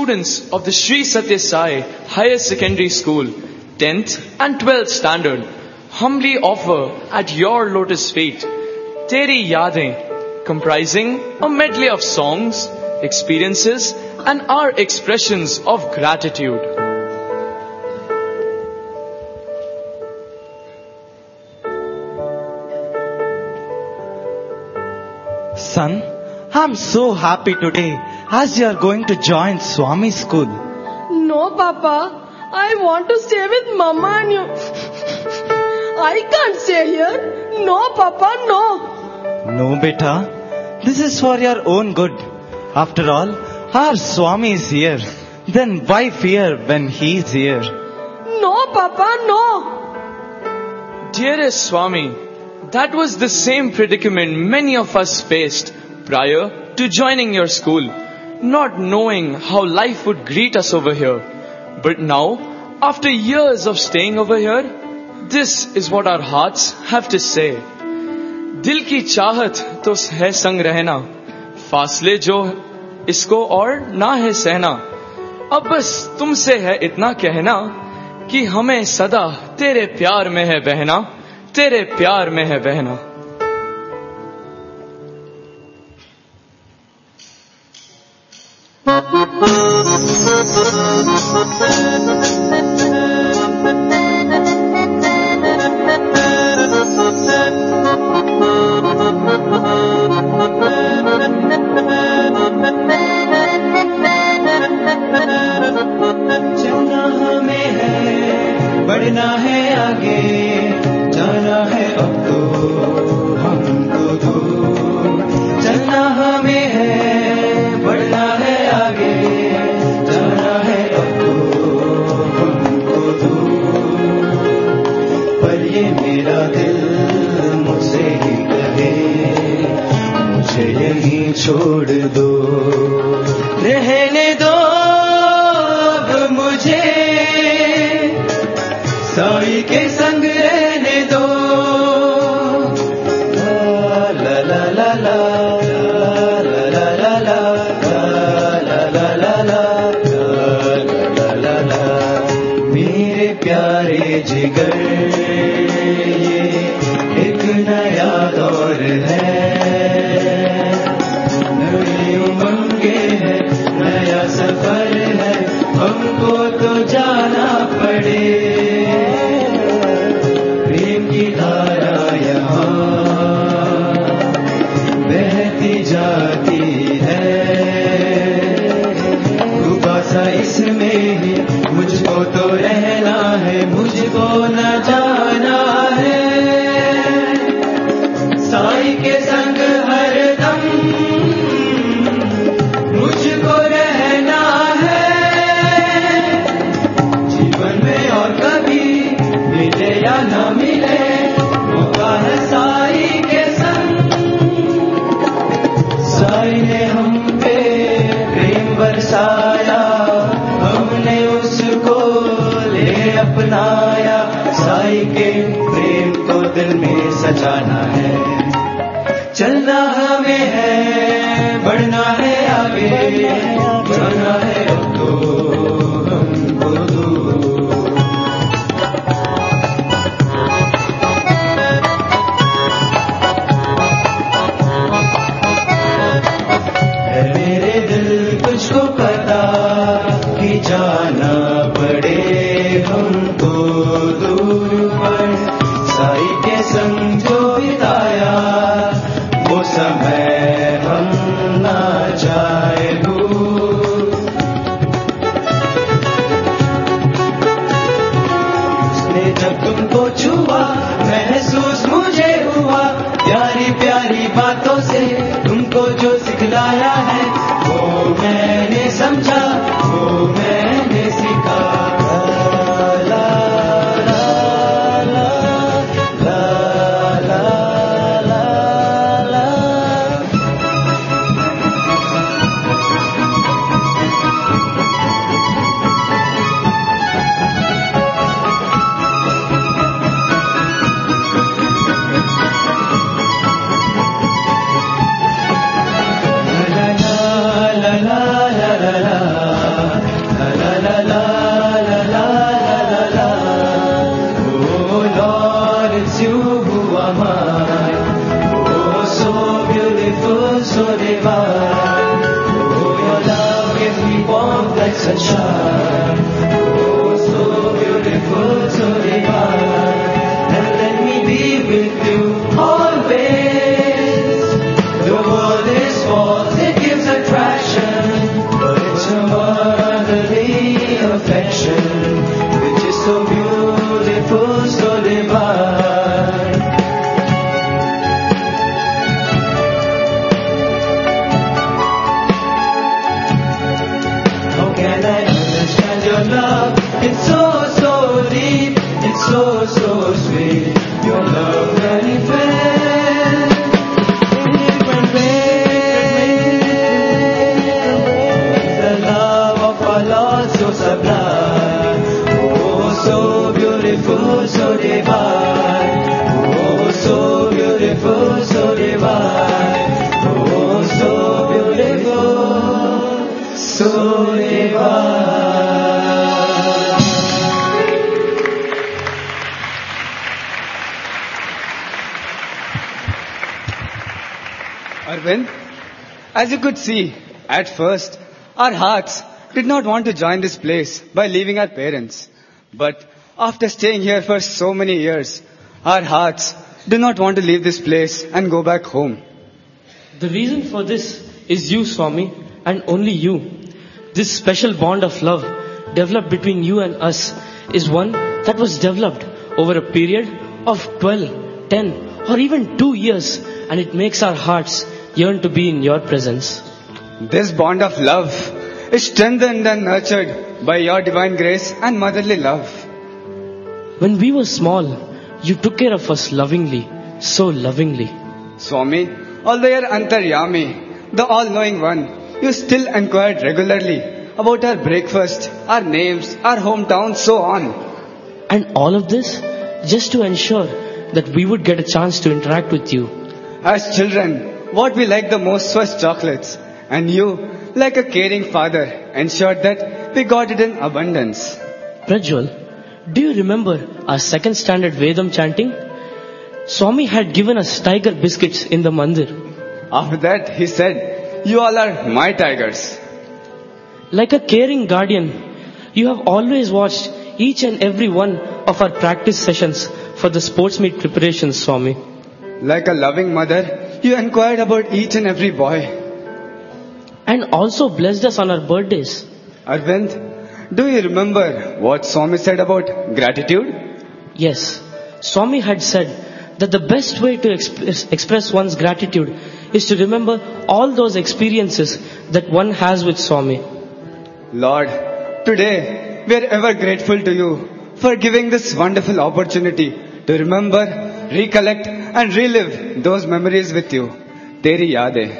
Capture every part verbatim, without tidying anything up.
students of the Sri Satya Sai Higher Secondary School, tenth and twelfth standard, humbly offer at your lotus feet Teri Yaadein, comprising a medley of songs, experiences, and our expressions of gratitude. Son, I'm so happy today as you are going to join Swami school. No, Papa. I want to stay with Mama and you. I can't stay here. No, Papa, no. No, beta. This is for your own good. After all, our Swami is here. Then why fear when he is here? No, Papa, no. Dearest Swami, that was the same predicament many of us faced prior to joining your school, not knowing how life would greet us over here. But now, after years of staying over here, this is what our hearts have to say. Dil ki चाहत तो है संग रहना, फासले जो इसको और ना है सहना. अब बस तुमसे है इतना कहना कि हमें सदा तेरे प्यार में है बहना, तेरे प्यार में है बहना. चलना हमें है, बढ़ना है आगे, जाना है अब तो हमको दूर. चलना हमें है, बढ़ना है आगे, जाना है अब तो हमको दूर. पर ये मेरा दिल मुझसे ही कहे, मुझे यहीं छोड़ दो. रहने दो अब मुझे, साई के संग रहने दो. ला ला ला ला ला ला ला ला ला ला ला ला ला ला. मेरे प्यारे जिगर, ये एक नया दौर है, नई उमंगें हैं, नया सफर है, हमको तो जाना पड़े. प्रेम की धारा यहाँ बहती जाती है, डूबा सा इसमें ही मुझको तो रहना है, मुझको न जाना है. साई के संग हरदम मुझको रहना है. जीवन में और कभी मिले या न मिले, मौका है साई के संग. साई ने हम पे प्रेम बरसाया, हमने उसको ले अपनाया. साई के प्रेम को दिल में सजाना है. चलना हमें है, बढ़ना है आगे, जाना है अब तो हमको दूर. है मेरे दिल तुझको पता कि जाना पड़े हमको दूर पर. साई के संग जो बिताए sunshine. Oh, so beautiful, so divine. And let me be with you always. The world is false, it gives attraction, but it's a motherly affection, which is so beautiful, so divine. How can I understand your love? It's so, so deep, it's so, so sweet. Your love manifests in different ways. The love of our Lord so sublime. Oh, so beautiful, so divine. Oh, so beautiful, so divine. Oh, so beautiful, so divine. Arvind, as you could see, at first, our hearts did not want to join this place by leaving our parents. But after staying here for so many years, our hearts do not want to leave this place and go back home. The reason for this is you, Swami, and only you. This special bond of love developed between you and us is one that was developed over a period of twelve, ten, or even two years, and it makes our hearts yearn to be in your presence. This bond of love is strengthened and nurtured by your divine grace and motherly love. When we were small, you took care of us lovingly, so lovingly. Swami, although you are Antaryami, the all-knowing one, you still inquired regularly about our breakfast, our names, our hometown, so on. And all of this just to ensure that we would get a chance to interact with you. As children, what we like the most was chocolates, and you, like a caring father, ensured that we got it in abundance. Prajwal, do you remember our second standard Vedam chanting? Swami had given us tiger biscuits in the mandir. After that, he said, "You all are my tigers." Like a caring guardian, you have always watched each and every one of our practice sessions for the sports meet preparations, Swami. Like a loving mother, you inquired about each and every boy. And also blessed us on our birthdays. Arvind, do you remember what Swami said about gratitude? Yes, Swami had said that the best way to express, express one's gratitude is to remember all those experiences that one has with Swami. Lord, today we are ever grateful to you for giving this wonderful opportunity to remember, recollect and relive those memories with you. Teri Yadein.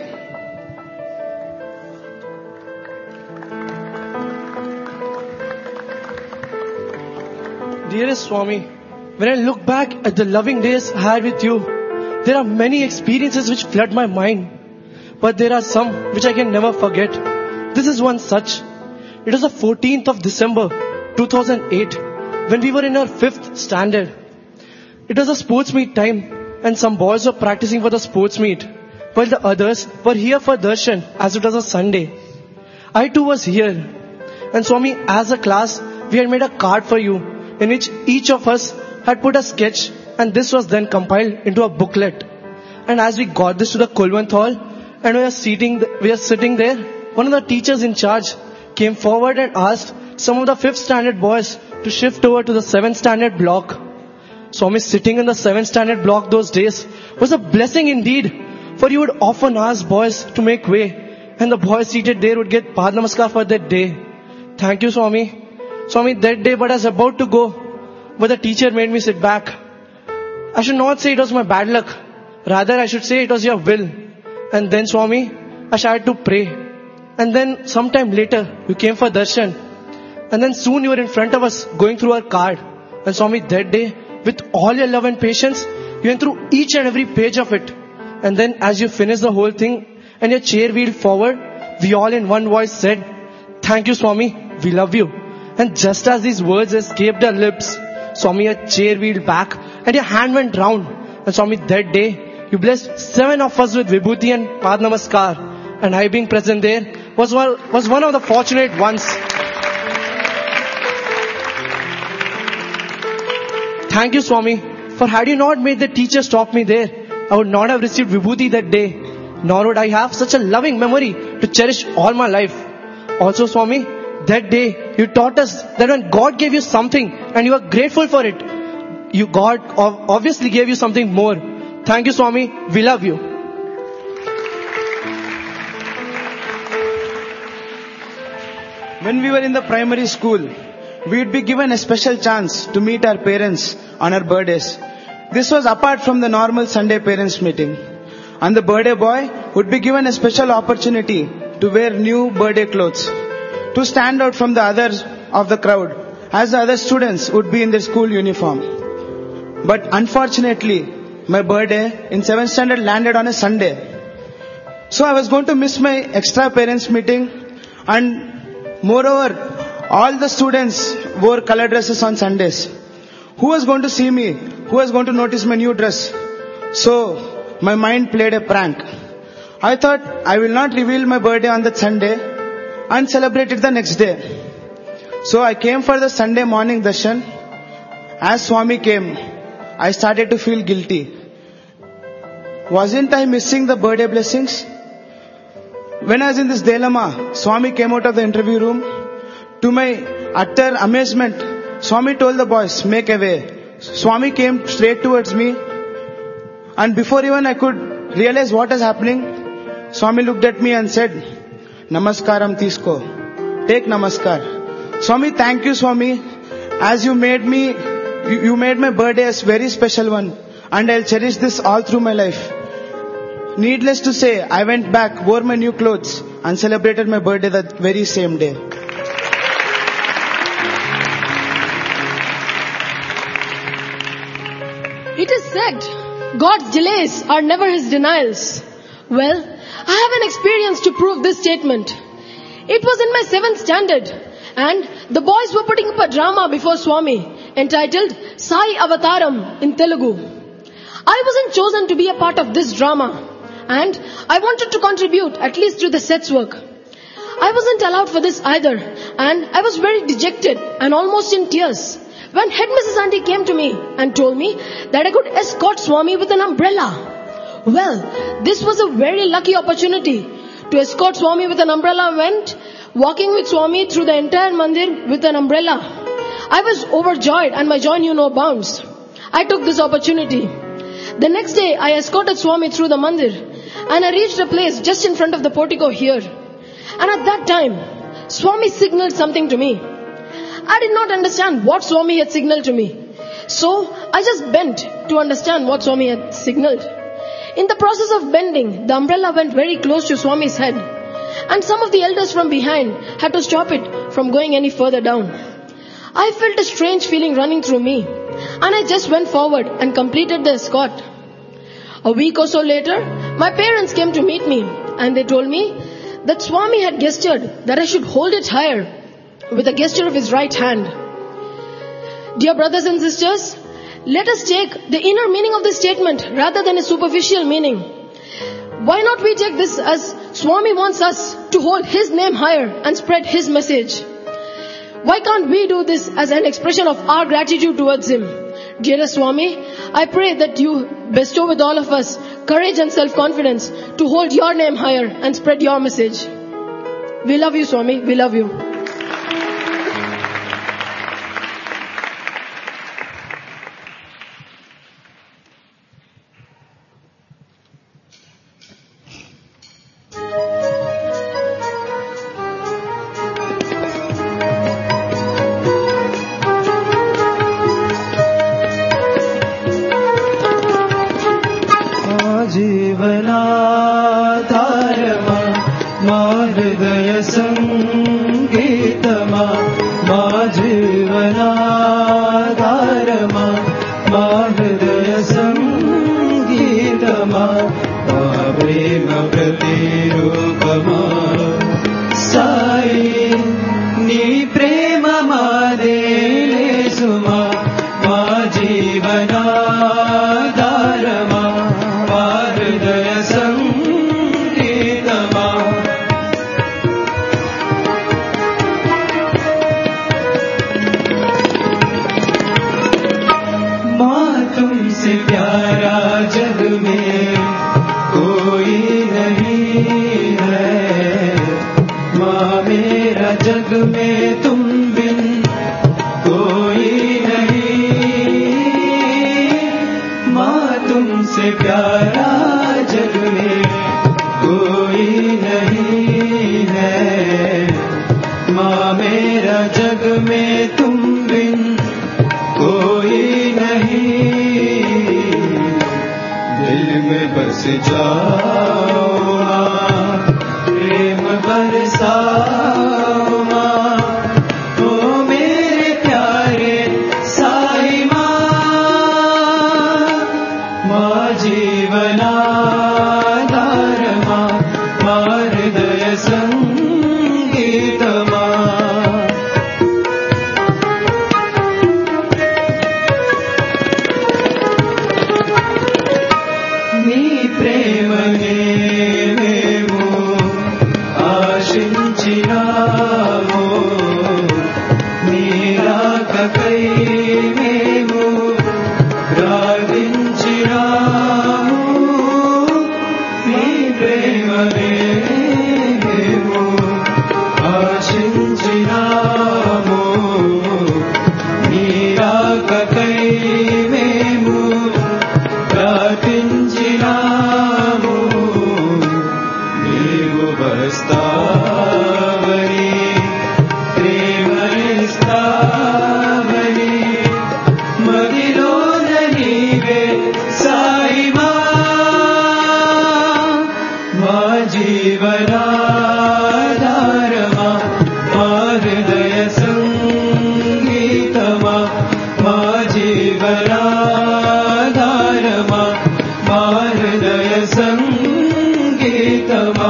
Dearest Swami, when I look back at the loving days I had with you, there are many experiences which flood my mind. But there are some which I can never forget. This is one such. It was the fourteenth of December two thousand eight when we were in our fifth standard. It was a sports meet time and some boys were practicing for the sports meet while the others were here for darshan as it was a Sunday. I too was here. And Swami, as a class, we had made a card for you in which each of us had put a sketch, and this was then compiled into a booklet. And as we got this to the Kulwant Hall and we are sitting, we are sitting there, one of the teachers in charge came forward and asked some of the fifth standard boys to shift over to the seventh standard block. Swami, sitting in the seventh standard block those days was a blessing indeed, for you would often ask boys to make way, and the boys seated there would get Pad Namaskar for that day. Thank you, Swami. Swami, that day, but I was about to go, but the teacher made me sit back. I should not say it was my bad luck. Rather, I should say it was your will. And then, Swami, I started to pray. And then, sometime later, you came for darshan. And then soon you were in front of us, going through our card. And Swami, that day, with all your love and patience, you went through each and every page of it. And then, as you finished the whole thing, and your chair wheeled forward, we all in one voice said, "Thank you, Swami, we love you." And just as these words escaped our lips, Swami, your chair wheeled back and your hand went round. And Swami, that day, you blessed seven of us with Vibhuti and Pad Namaskar. And I being present there was one, was one of the fortunate ones. Thank you, Swami. For had you not made the teacher stop me there, I would not have received Vibhuti that day. Nor would I have such a loving memory to cherish all my life. Also, Swami, that day you taught us that when God gave you something and you are grateful for it, you God ob- obviously gave you something more. Thank you, Swami. We love you. When we were in the primary school, we would be given a special chance to meet our parents on our birthdays. This was apart from the normal Sunday parents meeting. And the birthday boy would be given a special opportunity to wear new birthday clothes, to stand out from the others of the crowd, as the other students would be in their school uniform. But unfortunately, my birthday in seventh standard landed on a Sunday. So I was going to miss my extra parents meeting, and moreover, all the students wore color dresses on Sundays. Who was going to see me? Who was going to notice my new dress? So, my mind played a prank. I thought I will not reveal my birthday on that Sunday and celebrate it the next day. So I came for the Sunday morning darshan. As Swami came, I started to feel guilty. Wasn't I missing the birthday blessings? When I was in this dilemma, Swami came out of the interview room. To my utter amazement, Swami told the boys, make a way. Swami came straight towards me. And before even I could realize what is happening, Swami looked at me and said, Namaskaram Tisko. Take Namaskar. Swami, thank you, Swami. As you made me, you, you made my birthday a very special one. And I'll cherish this all through my life. Needless to say, I went back, wore my new clothes and celebrated my birthday that very same day. It is said, God's delays are never His denials. Well, I have an experience to prove this statement. It was in my seventh standard, and the boys were putting up a drama before Swami entitled Sai Avataram in Telugu. I wasn't chosen to be a part of this drama, and I wanted to contribute at least to the set's work. I wasn't allowed for this either, and I was very dejected and almost in tears when Headmissus Aunty came to me and told me that I could escort Swami with an umbrella. Well, this was a very lucky opportunity. To escort Swami with an umbrella meant walking with Swami through the entire mandir with an umbrella. I was overjoyed and my joy knew no bounds. I took this opportunity. The next day, I escorted Swami through the mandir and I reached a place just in front of the portico here. And at that time, Swami signaled something to me. I did not understand what Swami had signaled to me. So, I just bent to understand what Swami had signaled. In the process of bending, the umbrella went very close to Swami's head. And some of the elders from behind had to stop it from going any further down. I felt a strange feeling running through me. And I just went forward and completed the escort. A week or so later, my parents came to meet me. And they told me that Swami had gestured that I should hold it higher with a gesture of his right hand. Dear brothers and sisters, let us take the inner meaning of this statement rather than a superficial meaning. Why not we take this as Swami wants us to hold His name higher and spread His message? Why can't we do this as an expression of our gratitude towards Him? Dearest Swami, I pray that you bestow with all of us courage and self-confidence to hold your name higher and spread your message. We love you, Swami. We love you. तुमसे प्यारा जग में कोई नहीं है। माँ मेरा जग में तुम बिन कोई नहीं। माँ तुमसे प्यारा जग में कोई नहीं है। माँ मेरा जग में तुम बिन कोई नहीं। दिल में बस जाओ माँ, प्रेम बरसाओ माँ, ओ मेरे प्यारे साई माँ। माँ जीवनाधार माँ, माँ हृदय संगीत माँ। నీ ప్రేమనే మేము ఆశించినాము, నీ రాకకై మేము ప్రార్థించినాము. నీ ప్రేమనే మేము ఆశించినాము, నీ రాకకై మేము ప్రార్థించినాము. నీవు వస్తావని ప్రేమనిస్తావని మదిలోన నీవే సాయి మా. మా జీవనాధారమా, మా హృదయ సంగీతమా, మా జీవనాధారమా, మా హృదయ సంగీతమా.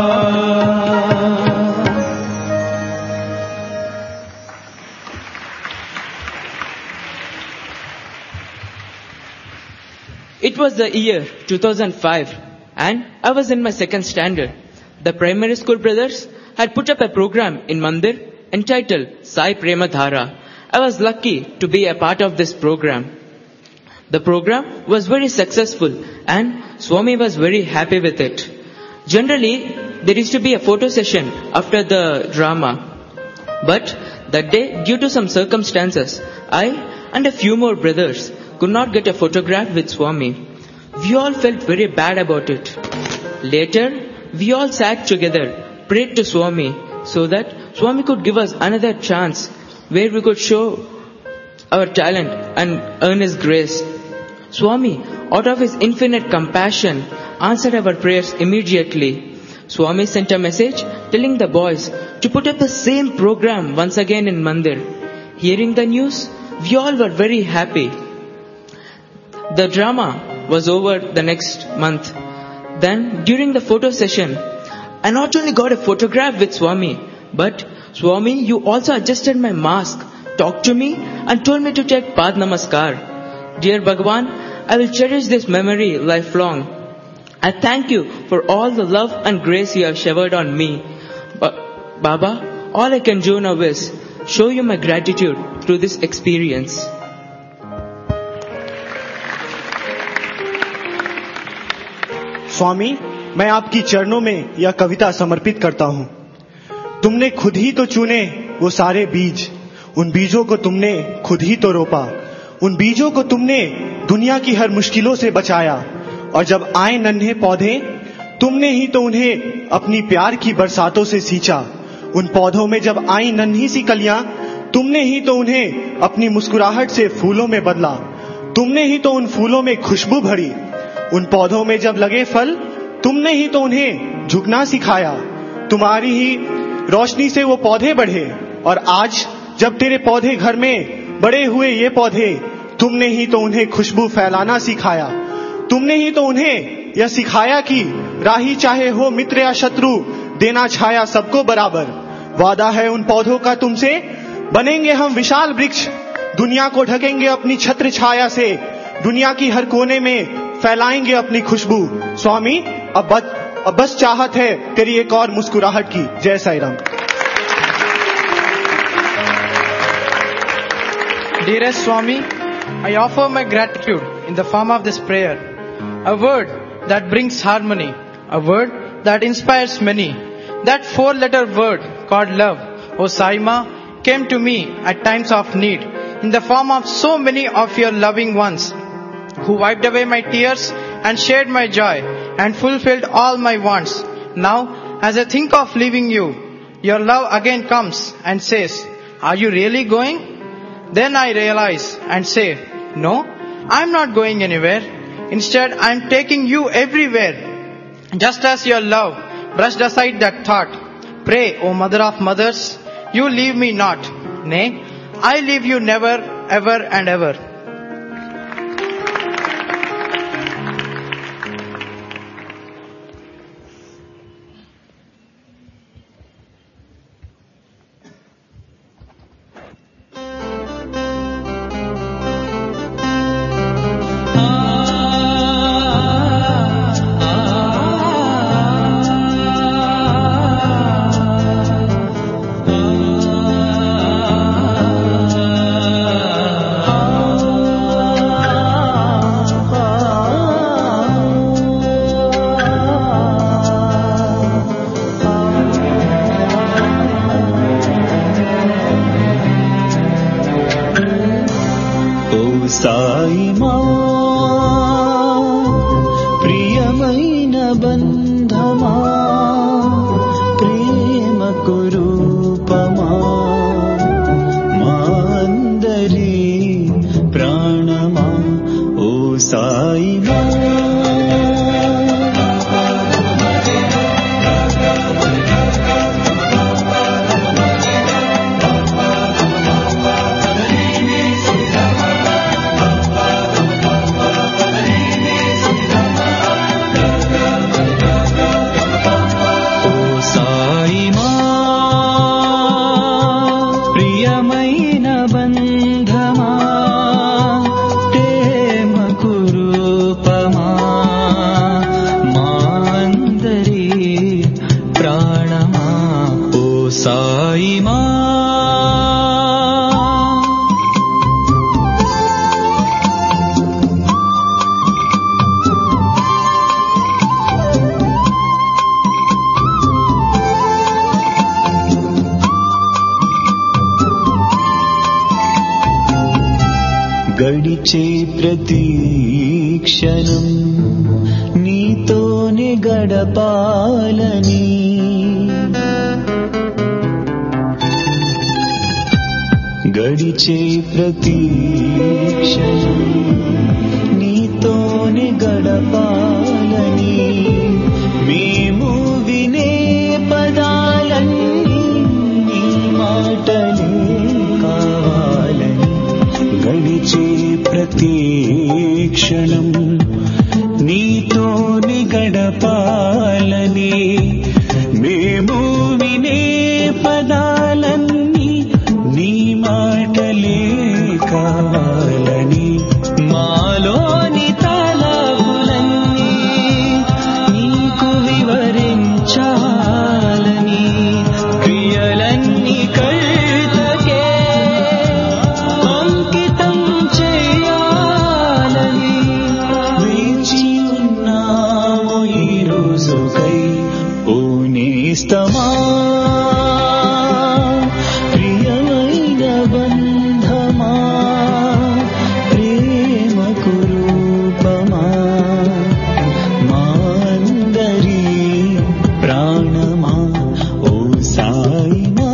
It was the year two thousand five and I was in my second standard. The primary school brothers had put up a program in Mandir entitled Sai Prema Dhara. I was lucky to be a part of this program. The program was very successful and Swami was very happy with it. Generally, there used to be a photo session after the drama. But that day, due to some circumstances, I and a few more brothers could not get a photograph with Swami. We all felt very bad about it. Later, we all sat together, prayed to Swami so that Swami could give us another chance where we could show our talent and earn His grace. Swami, out of His infinite compassion, answered our prayers immediately. Swami sent a message telling the boys to put up the same program once again in Mandir. Hearing the news, we all were very happy. The drama was over the next month. Then, during the photo session, I not only got a photograph with Swami, but Swami, you also adjusted my mask, talked to me and told me to take Pad Namaskar. Dear Bhagwan, I will cherish this memory lifelong. I thank you for all the love and grace you have showered on me. Ba- Baba, all I can do now is show you my gratitude through this experience. स्वामी, मैं आपकी चरणों में यह कविता समर्पित करता हूँ। तुमने खुद ही तो चुने वो सारे बीज, उन बीजों को तुमने खुद ही तो रोपा, उन बीजों को तुमने दुनिया की हर मुश्किलों से बचाया, और जब आए नन्हे पौधे तुमने ही तो उन्हें अपनी प्यार की बरसातों से सींचा। उन पौधों में जब आई नन्ही सी कलियां तुमने ही तो उन्हें अपनी मुस्कुराहट से फूलों में बदला, तुमने ही तो उन फूलों में खुशबू भरी। उन पौधों में जब लगे फल तुमने ही तो उन्हें झुकना सिखाया, तुम्हारी ही रोशनी से वो पौधे बढ़े, और आज जब तेरे पौधे घर में बड़े हुए ये पौधे तुमने ही तो उन्हें खुशबू फैलाना सिखाया। तुमने ही तो उन्हें यह सिखाया कि राही चाहे हो मित्र या शत्रु देना छाया सबको बराबर। वादा है उन पौधों का तुमसे, बनेंगे हम विशाल वृक्ष, दुनिया को ढकेंगे अपनी छत्र छाया से, दुनिया की हर कोने में फैलाएंगे अपनी खुशबू। स्वामी, अब बस, अब बस चाहत है तेरी एक और मुस्कुराहट की। जय Sai Ram. Dearest Swami, I offer my gratitude in the form of this prayer. A word that brings harmony. A word that inspires many. That four-letter word called love, O Saima, came to me at times of need in the form of so many of your loving ones who wiped away my tears and shared my joy and fulfilled all my wants. Now, as I think of leaving you, your love again comes and says, are you really going? Then I realize and say, no, I'm not going anywhere. Instead, I'm taking you everywhere. Just as your love brushed aside that thought. Pray, O Mother of Mothers, you leave me not. Nay, I leave you never, ever and ever. గడిచే ప్రతి క్షణం నీతోనే గడపాలని గడిచే ప్రతి క్షణం నీతోనే గడపాలని మేము వినే పదాలన్నీ నీ మాటలే కావాలని గడిచే ప్రతి క్షణం నీతోని గడపాలని మేము వినే పదాలన్నీ నీ మాటలే కావాలని మాలోని తలపులన్నీ నీకు వివరించాలని క్రియలన్నీ కర్తకే అంకితం చేయాలని వేచి ఉన్నాము ఈ రోజుకై ఓ నేస్తమా ప్రియమైన బంధమా ప్రేమకు రూపమా మా అందరి ప్రాణమా ఓ SIIMA.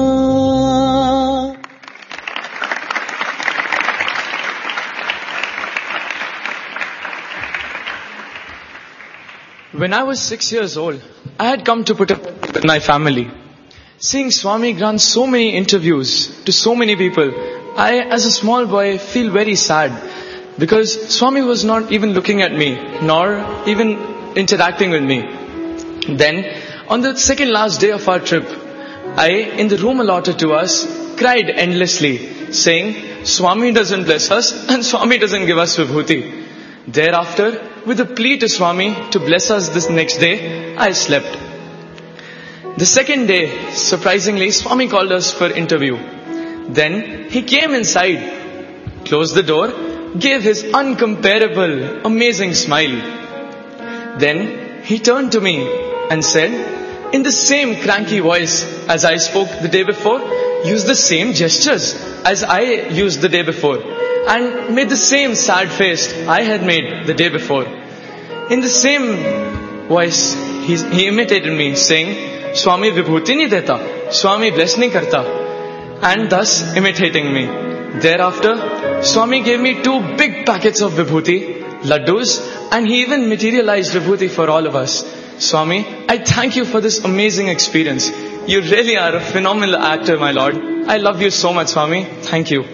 When I was six years old, I had come to put up with my family. Seeing Swami grant so many interviews to so many people, I, as a small boy, feel very sad because Swami was not even looking at me, nor even interacting with me. Then, on the second last day of our trip, I, in the room allotted to us, cried endlessly, saying, Swami doesn't bless us and Swami doesn't give us vibhuti. Thereafter, with a plea to Swami to bless us this next day, I slept. The second day, surprisingly, Swami called us for interview. Then he came inside, closed the door gave his uncomparable, amazing smile. Then he turned to me and said, in the same cranky voice as I spoke the day before, use the same gestures as I used the day before, and made the same sad face I had made the day before. In the same voice, he, he imitated me, saying, Swami vibhuti nahi deta, Swami bless nahi karta, and thus imitating me. Thereafter, Swami gave me two big packets of vibhuti, laddus, and he even materialized vibhuti for all of us. Swami, I thank you for this amazing experience. You really are a phenomenal actor, my Lord. I love you so much, Swami. Thank you.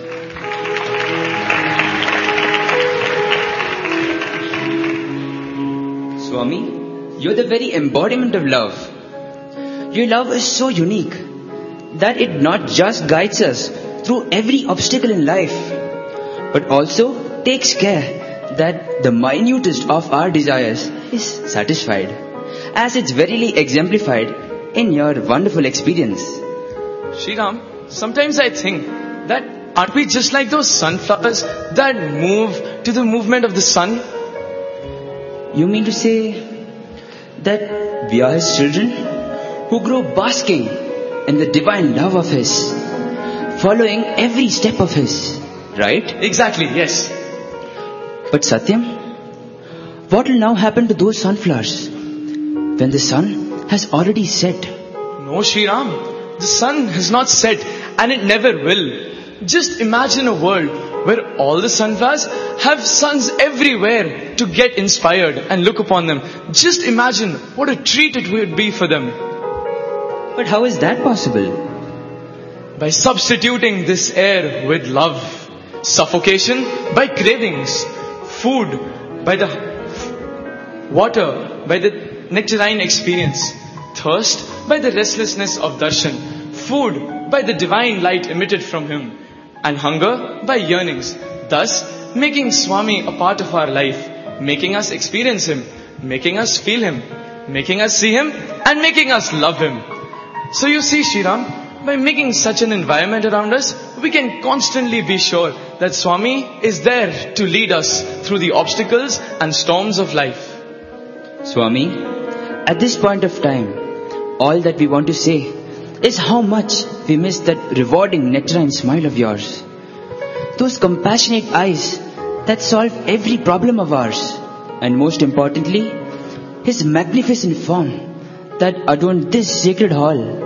Swami, you're the very embodiment of love. Your love is so unique that it not just guides us through every obstacle in life, but also takes care that the minutest of our desires is satisfied, as it's verily exemplified in your wonderful experience. Shri Ram, sometimes I think that aren't we just like those sunflowers that move to the movement of the sun? You mean to say that we are His children who grow basking in the divine love of His, following every step of His, right? Exactly, yes. But Satyam, what will now happen to those sunflowers when the sun has already set? No, Shri Ram, the sun has not set and it never will. Just imagine a world where all the sunflowers have suns everywhere to get inspired and look upon them. Just imagine what a treat it would be for them. But how is that possible? By substituting this air with love, suffocation by cravings, food by the water, by the nectarine experience, thirst by the restlessness of darshan, food by the divine light emitted from Him, and hunger by yearnings, thus making Swami a part of our life, making us experience Him, making us feel Him, making us see Him, and making us love Him. So you see, Shri Ram, by making such an environment around us, we can constantly be sure that Swami is there to lead us through the obstacles and storms of life. Swami, at this point of time, all that we want to say is how much we miss that rewarding nectarine smile of yours. Those compassionate eyes that solve every problem of ours. And most importantly, His magnificent form that adorned this sacred hall.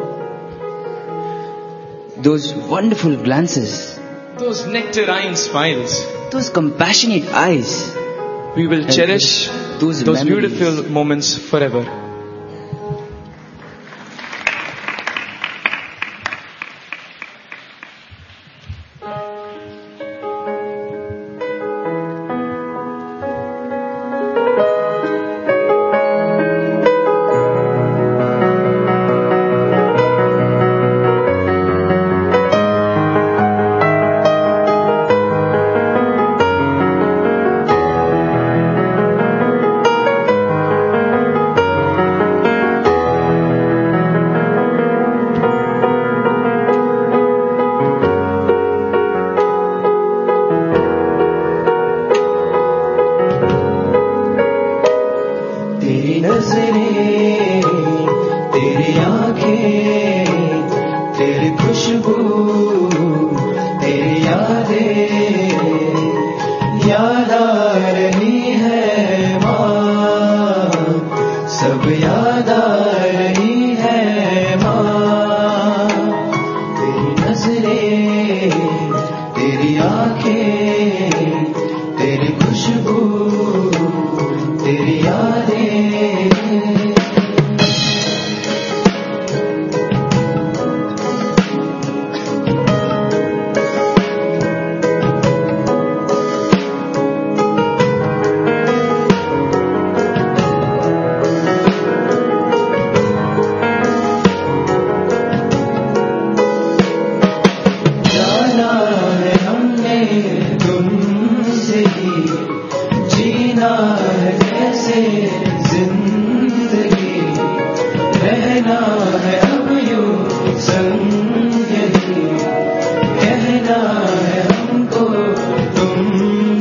Those wonderful glances. Those nectarine smiles. Those compassionate eyes. We will cherish those, those beautiful moments forever. कहना है हमको तुम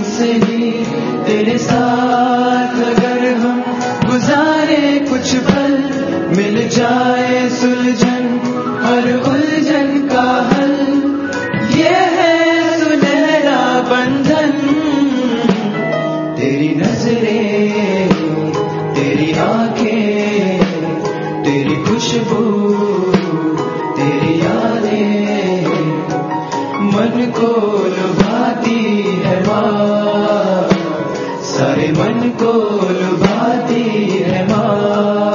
तेरी नजरें, तेरी आंखें, तेरी खुशबू, तेरी यादें मन को लुभाती है माँ, सारे मन को लुभाती है माँ।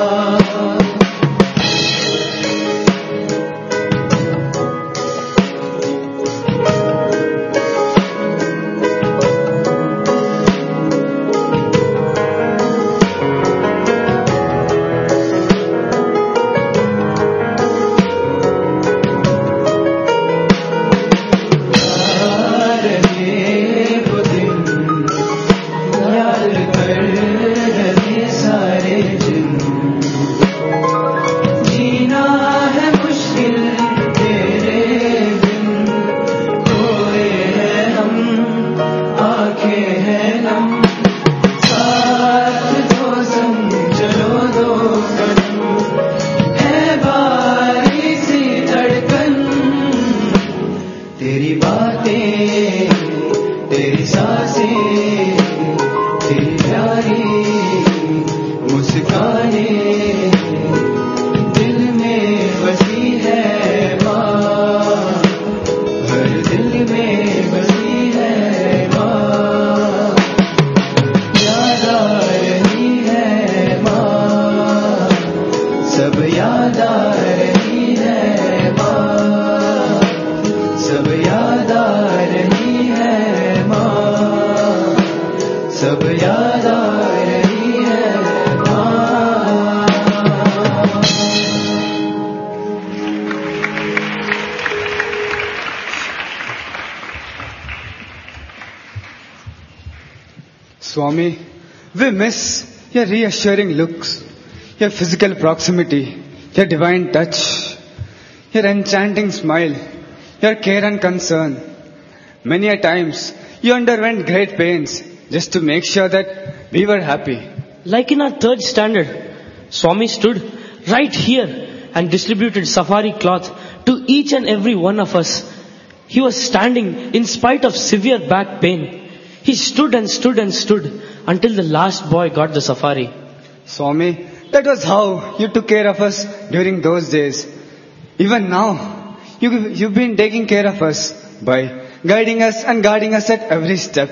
Swami, we miss your reassuring looks, your physical proximity, your divine touch, your enchanting smile, your care and concern. Many a times you underwent great pains just to make sure that we were happy. Like in our third standard, Swami stood right here and distributed safari cloth to each and every one of us. He was standing in spite of severe back pain. He stood and stood and stood until the last boy got the safari. Swami, that was how you took care of us during those days. Even now, you, you've been taking care of us by guiding us and guarding us at every step.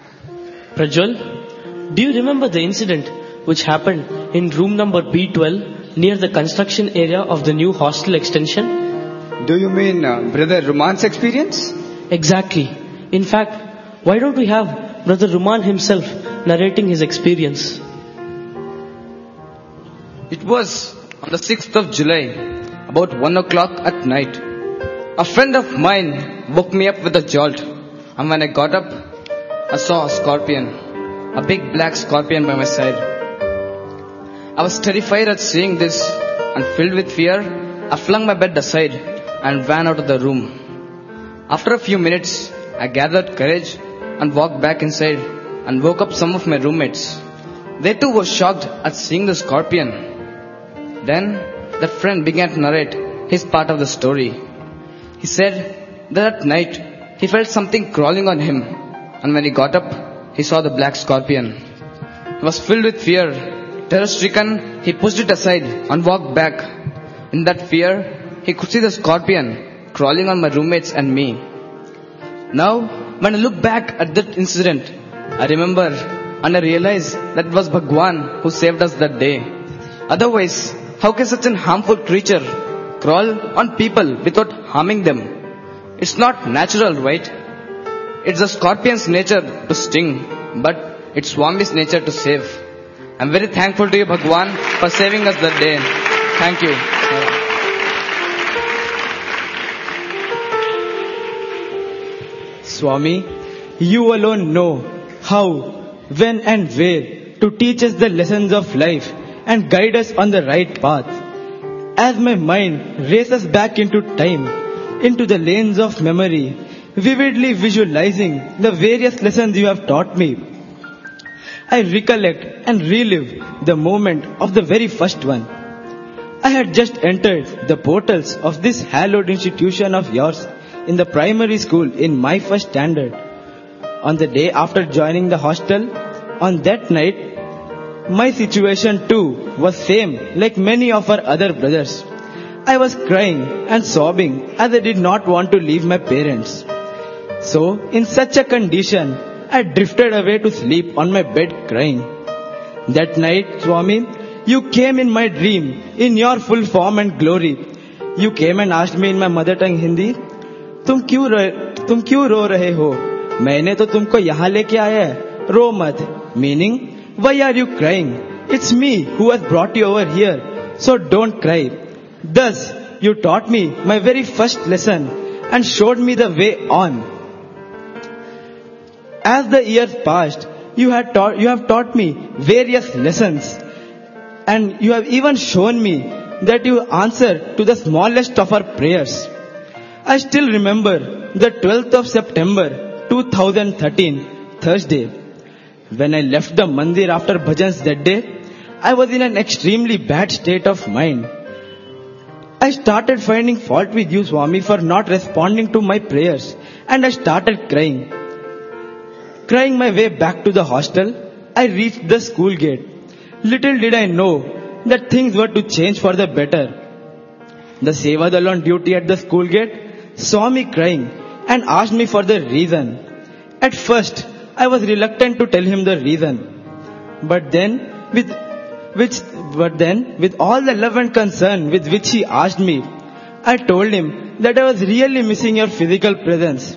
Prajwal, do you remember the incident which happened in room number B twelve near the construction area of the new hostel extension? Do you mean uh, Brother Ruman's experience? Exactly. In fact, why don't we have Brother Ruman himself narrating his experience? It was on the sixth of July, about one o'clock at night. A friend of mine woke me up with a jolt, and when I got up, I saw a scorpion, a big black scorpion by my side. I was terrified at seeing this, and filled with fear, I flung my bed aside and ran out of the room. After a few minutes, I gathered courage and walked back inside and woke up some of my roommates. They too were shocked at seeing the scorpion. Then that friend began to narrate his part of the story. He said that at night he felt something crawling on him, and when he got up, he saw the black scorpion. He was filled with fear. Terror-stricken, he pushed it aside and walked back. In that fear, he could see the scorpion crawling on my roommates and me. Now, when I look back at that incident, I remember and I realize that it was Bhagwan who saved us that day. Otherwise, how can such an harmful creature crawl on people without harming them? It's not natural, right? It's the scorpion's nature to sting, but it's Swami's nature to save. I'm very thankful to you, Bhagwan, for saving us that day. Thank you. Swami, you alone know how, when and where to teach us the lessons of life and guide us on the right path. As my mind races back into time, into the lanes of memory, vividly visualizing the various lessons you have taught me, I recollect and relive the moment of the very first one. I had just entered the portals of this hallowed institution of yours in the primary school in my first standard. On the day after joining the hostel, on that night, my situation too was same like many of our other brothers. I was crying and sobbing as I did not want to leave my parents. So, in such a condition, I drifted away to sleep on my bed crying. That night, Swami, you came in my dream in your full form and glory. You came and asked me in my mother tongue Hindi, तुम क्यों रो तुम क्यों रो रहे हो? मैंने तो तुमको यहाँ लेके आया है. रो मत. Meaning, why are you crying? It's me who has brought you over here. So don't cry. Thus, you taught me my very first lesson and showed me the way on. As the years passed, you had taught, you have taught me various lessons, and you have even shown me that you answer to the smallest of our prayers. I still remember the twelfth of September two thousand thirteen, Thursday. When I left the mandir after bhajans that day, I was in an extremely bad state of mind. I started finding fault with you, Swami, for not responding to my prayers, and I started crying. Crying my way back to the hostel, I reached the school gate. Little did I know that things were to change for the better. The Sevadal on duty at the school gate saw me crying and asked me for the reason. At first, I was reluctant to tell him the reason. But then, with which, but then, with all the love and concern with which he asked me, I told him that I was really missing your physical presence.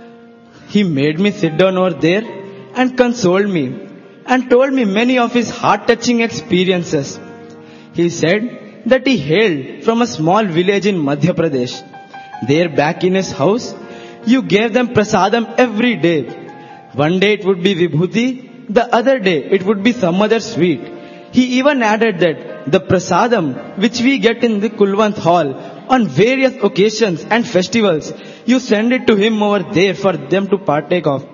He made me sit down over there and consoled me and told me many of his heart-touching experiences. He said that he hailed from a small village in Madhya Pradesh. There back in his house, you gave them prasadam every day. One day it would be vibhuti, the other day it would be some other sweet. He even added that the prasadam which we get in the Kulwant hall on various occasions and festivals, you send it to him over there for them to partake of.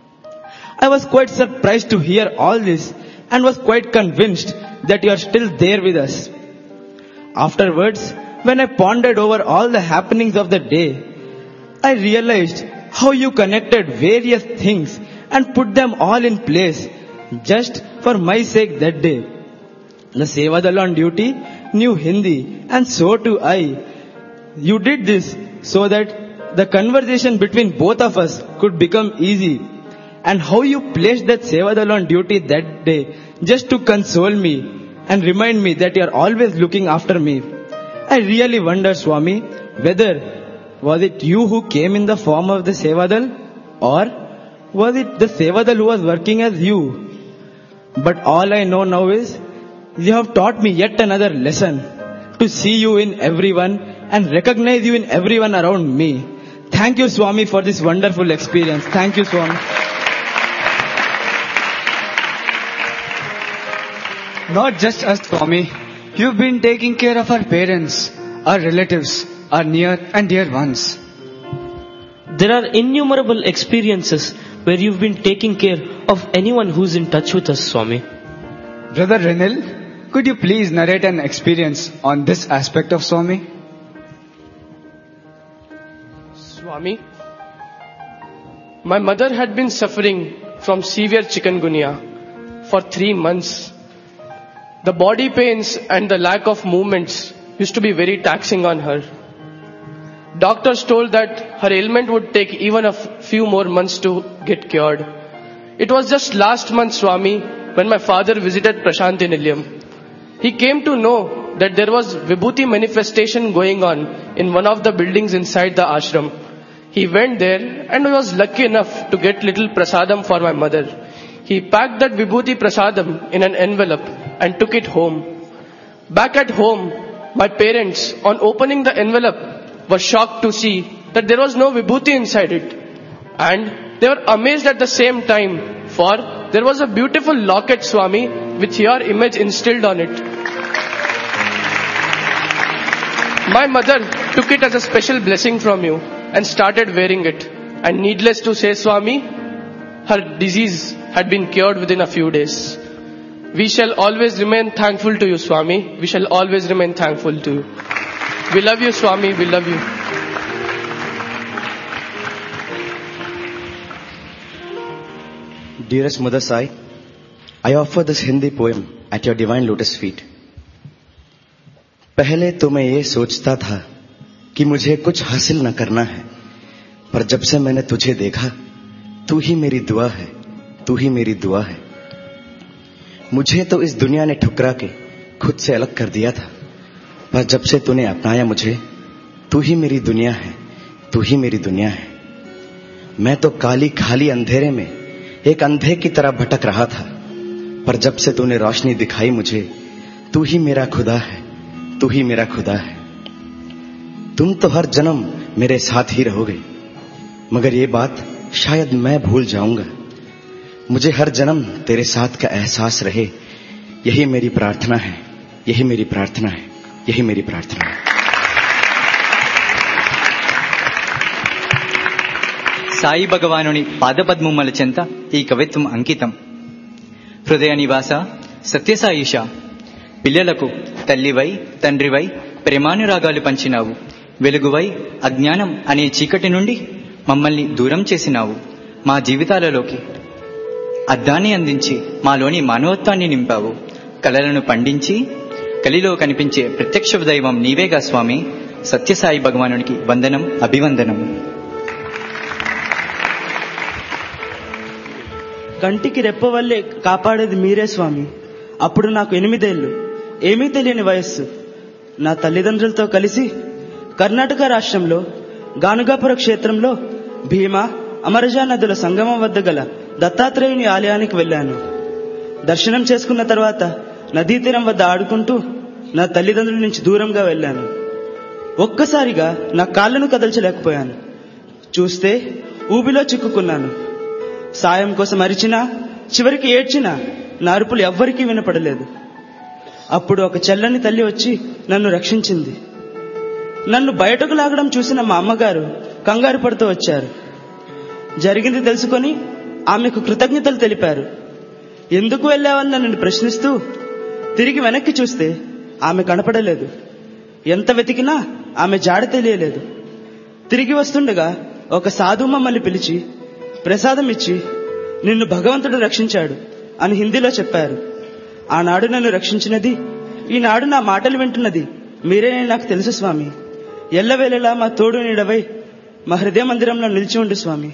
I was quite surprised to hear all this and was quite convinced that you are still there with us. Afterwards, when I pondered over all the happenings of the day, I realized how you connected various things and put them all in place just for my sake that day. The Sevadal on duty knew Hindi, and so too I. You did this so that the conversation between both of us could become easy. And how you placed that Sevadal on duty that day just to console me and remind me that you are always looking after me. I really wonder, Swami, whether was it you who came in the form of the Sevadal, or was it the Sevadal who was working as you? But all I know now is, you have taught me yet another lesson, to see you in everyone and recognize you in everyone around me. Thank you, Swami, for this wonderful experience. Thank you, Swami. Not just us, Swami. You've been taking care of our parents, our relatives, our near and dear ones. There are innumerable experiences where you've been taking care of anyone who's in touch with us, Swami. Brother Renil, could you please narrate an experience on this aspect of Swami? Swami, my mother had been suffering from severe chikungunya for three months. The body pains and the lack of movements used to be very taxing on her. Doctors told that her ailment would take even a f- few more months to get cured. It was just last month, Swami, when my father visited Prashanti Nilayam. He came to know that there was Vibhuti manifestation going on in one of the buildings inside the ashram. He went there and was lucky enough to get little prasadam for my mother. He packed that Vibhuti prasadam in an envelope and took it home. Back at home, my parents, on opening the envelope, were shocked to see that there was no Vibhuti inside it. And they were amazed at the same time, for there was a beautiful locket, Swami, with your image instilled on it. My mother took it as a special blessing from you and started wearing it. And needless to say, Swami, her disease had been cured within a few days. We shall always remain thankful to you, Swami. We shall always remain thankful to you. We love you, Swami. We love you. Dearest Mother Sai, I offer this Hindi poem at your divine lotus feet. पहले तो मैं ये सोचता था कि मुझे कुछ हासिल न करना है, पर जब से मैंने तुझे देखा, तू ही मेरी दुआ है, तू ही मेरी दुआ है. मुझे तो इस दुनिया ने ठुकरा के खुद से अलग कर दिया था, पर जब से तूने अपनाया मुझे, तू ही मेरी दुनिया है, तू ही मेरी दुनिया है. मैं तो काली खाली अंधेरे में एक अंधे की तरह भटक रहा था, पर जब से तूने रोशनी दिखाई मुझे, तू ही मेरा खुदा है, तू ही मेरा खुदा है. तुम तो हर जन्म मेरे साथ ही रहोगे, मगर ये बात शायद मैं भूल जाऊंगा. मुझे हर जन्म तेरे साथ का एहसास रहे, यही मेरी प्रार्थना है, यही मेरी प्रार्थना है, यही मेरी प्रार्थना है. సాయి భగవానుని పాదపద్మముల చెంత ఈ కవిత్వం అంకితం. హృదయ నివాస సత్యసాయిష, పిల్లలకు తల్లివై తండ్రివై ప్రేమానురాగాలు పంచినావు. వెలుగువై అజ్ఞానం అనే చీకటి నుండి మమ్మల్ని దూరం చేసినావు. మా జీవితాలలోకి అద్దాన్ని అందించి మాలోని మానవత్వాన్ని నింపావు. కలలను పండించి కలిలో కనిపించే ప్రత్యక్ష దైవం నీవేగా స్వామి. సత్యసాయి భగవానునికి వందనం, అభివందనం. కంటికి రెప్పవల్లే కాపాడేది మీరే స్వామి. అప్పుడు నాకు ఎనిమిదేళ్లు, ఏమీ తెలియని వయస్సు. నా తల్లిదండ్రులతో కలిసి కర్ణాటక రాష్ట్రంలో గానుగాపుర క్షేత్రంలో భీమా అమరజా నదుల సంగమం వద్ద గల దత్తాత్రేయుని ఆలయానికి వెళ్ళాను. దర్శనం చేసుకున్న తర్వాత నదీ తీరం వద్ద ఆడుకుంటూ నా తల్లిదండ్రుల నుంచి దూరంగా వెళ్ళాను. ఒక్కసారిగా నా కాళ్ళను కదల్చలేకపోయాను. చూస్తే ఊబిలో చిక్కుకున్నాను. సాయం కోసం అరిచినా, చివరికి ఏడ్చినా నా అరుపులు ఎవ్వరికీ వినపడలేదు. అప్పుడు ఒక చెల్లని తల్లి వచ్చి నన్ను రక్షించింది. నన్ను బయటకు లాగడం చూసిన మా అమ్మగారు కంగారు పడుతూ వచ్చారు. జరిగింది తెలుసుకొని ఆమెకు కృతజ్ఞతలు తెలిపారు. ఎందుకు వెళ్ళావని నన్ను ప్రశ్నిస్తూ తిరిగి వెనక్కి చూస్తే ఆమె కనపడలేదు. ఎంత వెతికినా ఆమె జాడ తెలియలేదు. తిరిగి వస్తుండగా ఒక సాధు మమ్మల్ని పిలిచి ప్రసాదం ఇచ్చి, నిన్ను భగవంతుడు రక్షించాడు అని హిందీలో చెప్పారు. ఆనాడు నన్ను రక్షించినది, ఈనాడు నా మాటలు వింటున్నది మీరే నాకు తెలుసు స్వామి. ఎల్లవేళలా మా తోడు నీడవై మా హృదయ మందిరంలో నిలిచి ఉండు స్వామి.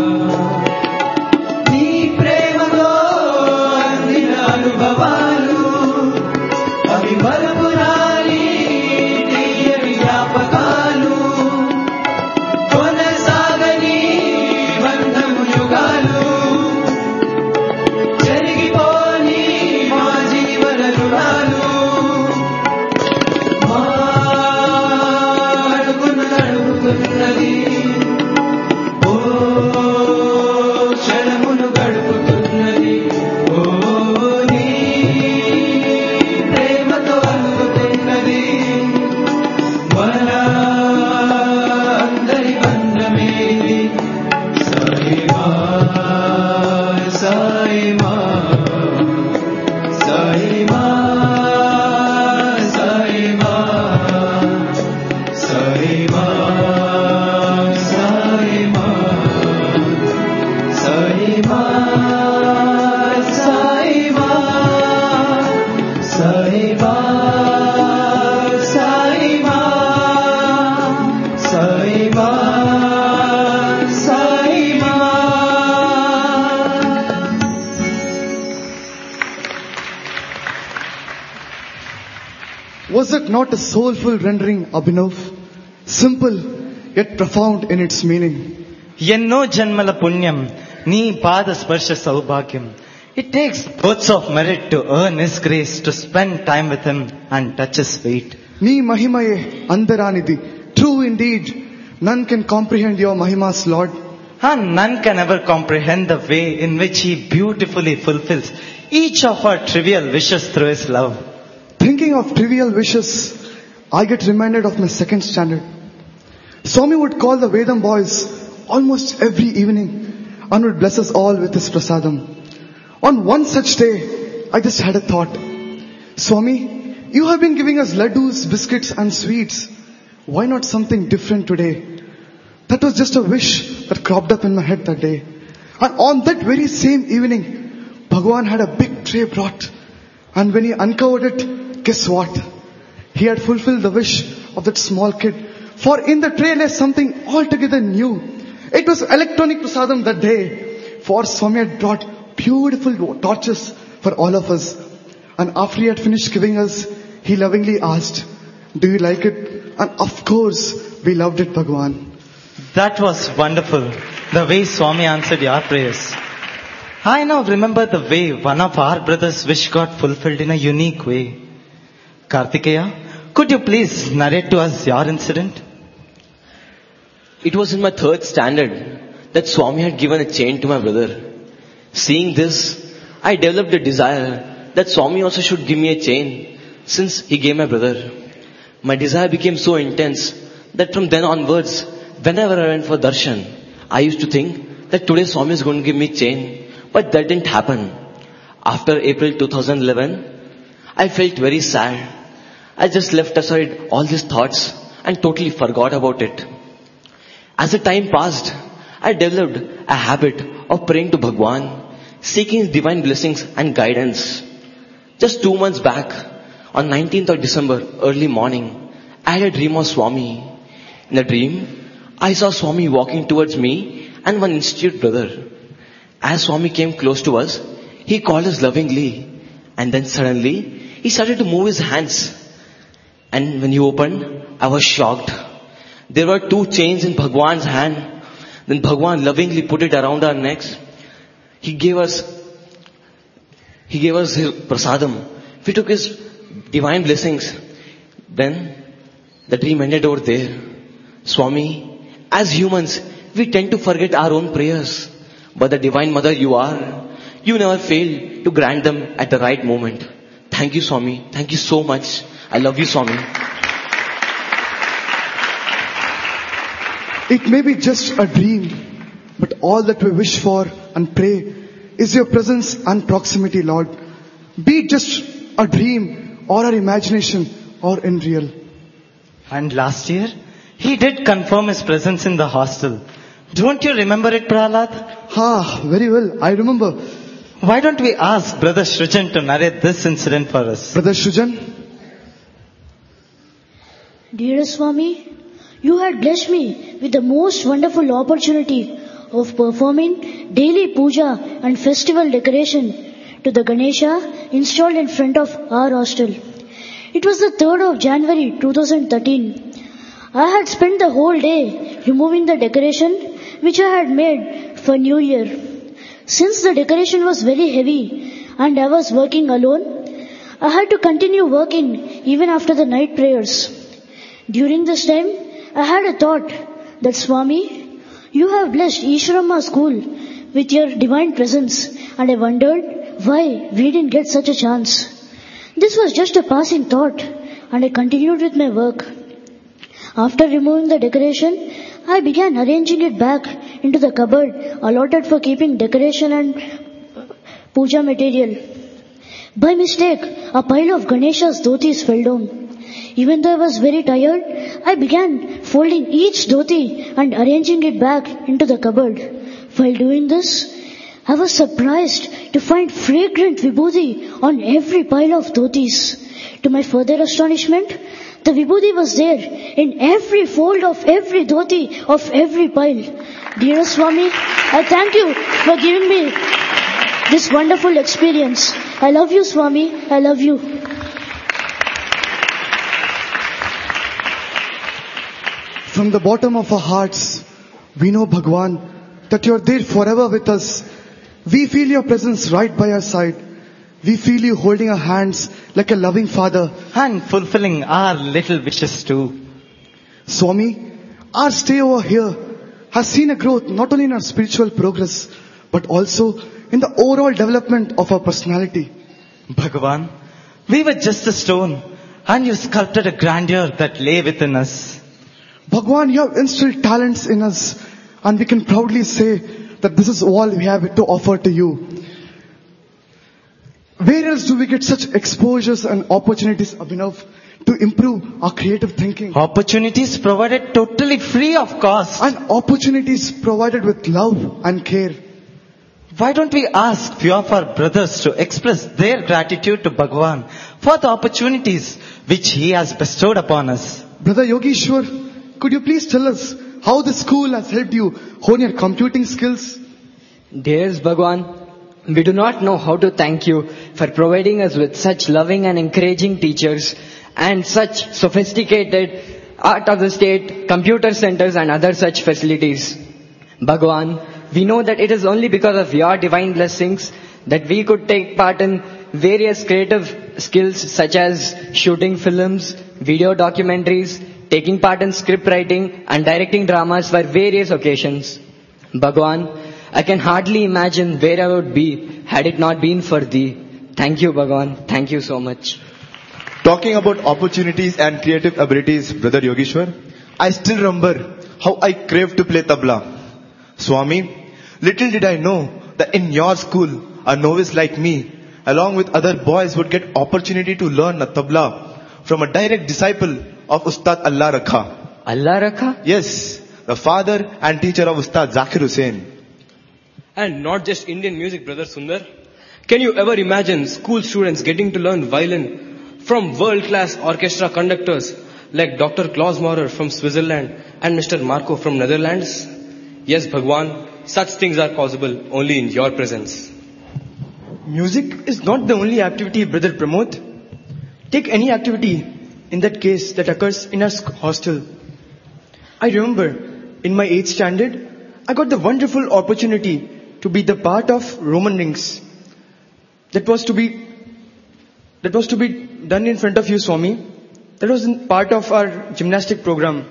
అనుభవాలు దూరాలు మా అడుగును నడుపుతున్నది ఓ క్షణమును గడుపుతున్నది ఓ నీ ప్రేమతో అందుతున్నది మన అందరి బంధమేది SIIMA SIIMA SIIMA SIIMA SIIMA SIIMA SIIMA SIIMA SIIMA SIIMA SIIMA SIIMA. Was it not a soulful rendering, Abhinav? Simple, yet profound in its meaning. ఎన్నో జన్మల పుణ్యం నీ పాద స్పర్శ సౌభాగ్యం. It takes votes of merit to earn His grace, to spend time with Him and touch His feet. నీ మహిమయే అందరానిది. True indeed, none can comprehend your mahimas, Lord. And none can ever comprehend the way in which He beautifully fulfills each of our trivial wishes through His love. Thinking of trivial wishes, I get reminded of my second standard. Swami would call the Vedam boys almost every evening and would bless us all with his prasadam. On one such day, I just had a thought. Swami, you have been giving us laddus, biscuits and sweets. Why not something different today? That was just a wish that cropped up in my head that day. And on that very same evening, Bhagavan had a big tray brought. And when he uncovered it, guess what? He had fulfilled the wish of that small kid. For in the tray lay something altogether new. It was electronic prasadam that day. For Swami had brought beautiful torches for all of us. And after he had finished giving us, he lovingly asked, do you like it? And of course, we loved it, Bhagavan. That was wonderful, the way Swami answered your prayers. I now remember the way one of our brothers' wish got fulfilled in a unique way. Kartikeya, could you please narrate to us your incident? It was in my third standard that Swami had given a chain to my brother. Seeing this, I developed a desire that Swami also should give me a chain since he gave my brother. My desire became so intense that from then onwards, whenever I went for darshan, I used to think that today Swami is going to give me chain. But that didn't happen. After April two thousand eleven, I felt very sad. I just left aside all these thoughts and totally forgot about it. As the time passed, I developed a habit of praying to Bhagwan, seeking His divine blessings and guidance. Just two months back, on nineteenth of December, early morning, I had a dream of Swami. In the dream, I saw Swami walking towards me and one institute brother. As Swami came close to us, he called us lovingly, and then suddenly he started to move his hands. And when he opened, I was shocked. There were two chains in Bhagwan's hand. Then Bhagwan lovingly put it around our necks. He gave us, he gave us his prasadam. We took his divine blessings. Then the dream ended over there. Swami, as humans, we tend to forget our own prayers. But the Divine Mother you are, you never fail to grant them at the right moment. Thank you, Swami. Thank you so much. I love you, Swami. It may be just a dream, but all that we wish for and pray is your presence and proximity, Lord. Be it just a dream or our imagination or in real. And last year, he did confirm his presence in the hostel. Don't you remember it, Prahlad? Ah, very well. I remember. Why don't we ask Brother Shrujan to narrate this incident for us? Brother Shrujan? Dear Swami, you had blessed me with the most wonderful opportunity of performing daily puja and festival decoration to the Ganesha installed in front of our hostel. It was the third of January two thousand thirteen. I had spent the whole day removing the decoration which I had made for New Year. Since the decoration was very heavy and I was working alone, I had to continue working even after the night prayers. During this time, I had a thought that Swami, you have blessed Ishwarama school with your divine presence, and I wondered why we didn't get such a chance. This was just a passing thought, and I continued with my work. After removing the decoration, I began arranging it back into the cupboard allotted for keeping decoration and puja material. By mistake, a pile of Ganesha's dhotis fell down. Even though I was very tired, I began folding each dhoti and arranging it back into the cupboard. While doing this, I was surprised to find fragrant vibhuti on every pile of dhotis. To my further astonishment, the vibhuti was there in every fold of every dhoti of every pile. Dear Swami, I thank you for giving me this wonderful experience. I love you, Swami. I love you. From the bottom of our hearts, we know, Bhagwan, that you're there forever with us. We feel your presence right by our side. We feel you holding our hands like a loving father. And fulfilling our little wishes too. Swami, our stay over here has seen a growth not only in our spiritual progress, but also in the overall development of our personality. Bhagavan, we were just a stone, and you sculpted a grandeur that lay within us. Bhagwan, you have instilled talents in us, and we can proudly say that this is all we have to offer to you. Where else do we get such exposures and opportunities, Abhinav, to improve our creative thinking? Opportunities provided totally free of cost. And opportunities provided with love and care. Why don't we ask few of our brothers to express their gratitude to Bhagavan for the opportunities which he has bestowed upon us? Brother Yogeshwar, could you please tell us how the school has helped you hone your computing skills? Dears Bhagwan, we do not know how to thank you for providing us with such loving and encouraging teachers and such sophisticated art of the state, computer centers and other such facilities. Bhagwan, we know that it is only because of your divine blessings that we could take part in various creative skills such as shooting films, video documentaries, taking part in script writing and directing dramas for various occasions. Bhagwan, I can hardly imagine where I would be had it not been for thee. Thank you, Bhagwan. Thank you so much. Talking about opportunities and creative abilities, Brother Yogeshwar, I still remember how I craved to play tabla. Swami, little did I know that in your school, a novice like me, along with other boys, would get opportunity to learn the tabla from a direct disciple of Ustad Allah Rakha. Allah Rakha? Yes, the father and teacher of Ustad Zakir Hussain. And not just Indian music, Brother Sundar. Can you ever imagine school students getting to learn violin from world-class orchestra conductors like Doctor Klaus Maurer from Switzerland and Mister Marco from Netherlands? Yes, Bhagwan, such things are possible only in your presence. Music is not the only activity, Brother Pramod. Take any activity in that case that occurs in our hostel. I remember in my eighth standard, I got the wonderful opportunity to be the part of Roman rings. That was to be, that was to be done in front of you, Swami. That was part of our gymnastic program.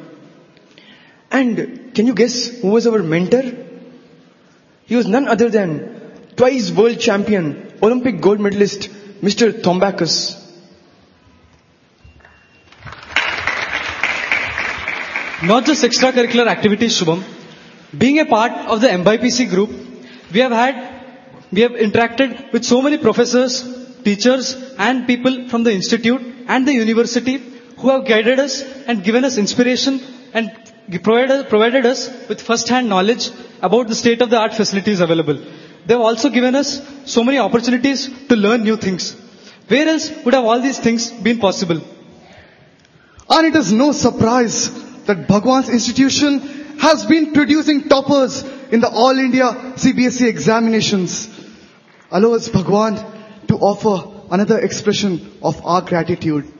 And can you guess who was our mentor? He was none other than twice world champion, Olympic gold medalist, Mister Thombacus. Not just extracurricular activities, Shubham. Being a part of the M B I P C group, we have had, we have interacted with so many professors, teachers and people from the institute and the university who have guided us and given us inspiration and provided, provided us with first-hand knowledge about the state-of-the-art facilities available. They have also given us so many opportunities to learn new things. Where else would have all these things been possible? And it is no surprise that Bhagwan's institution has been producing toppers in the All India C B S E examinations. Allow us, Bhagwan, to offer another expression of our gratitude.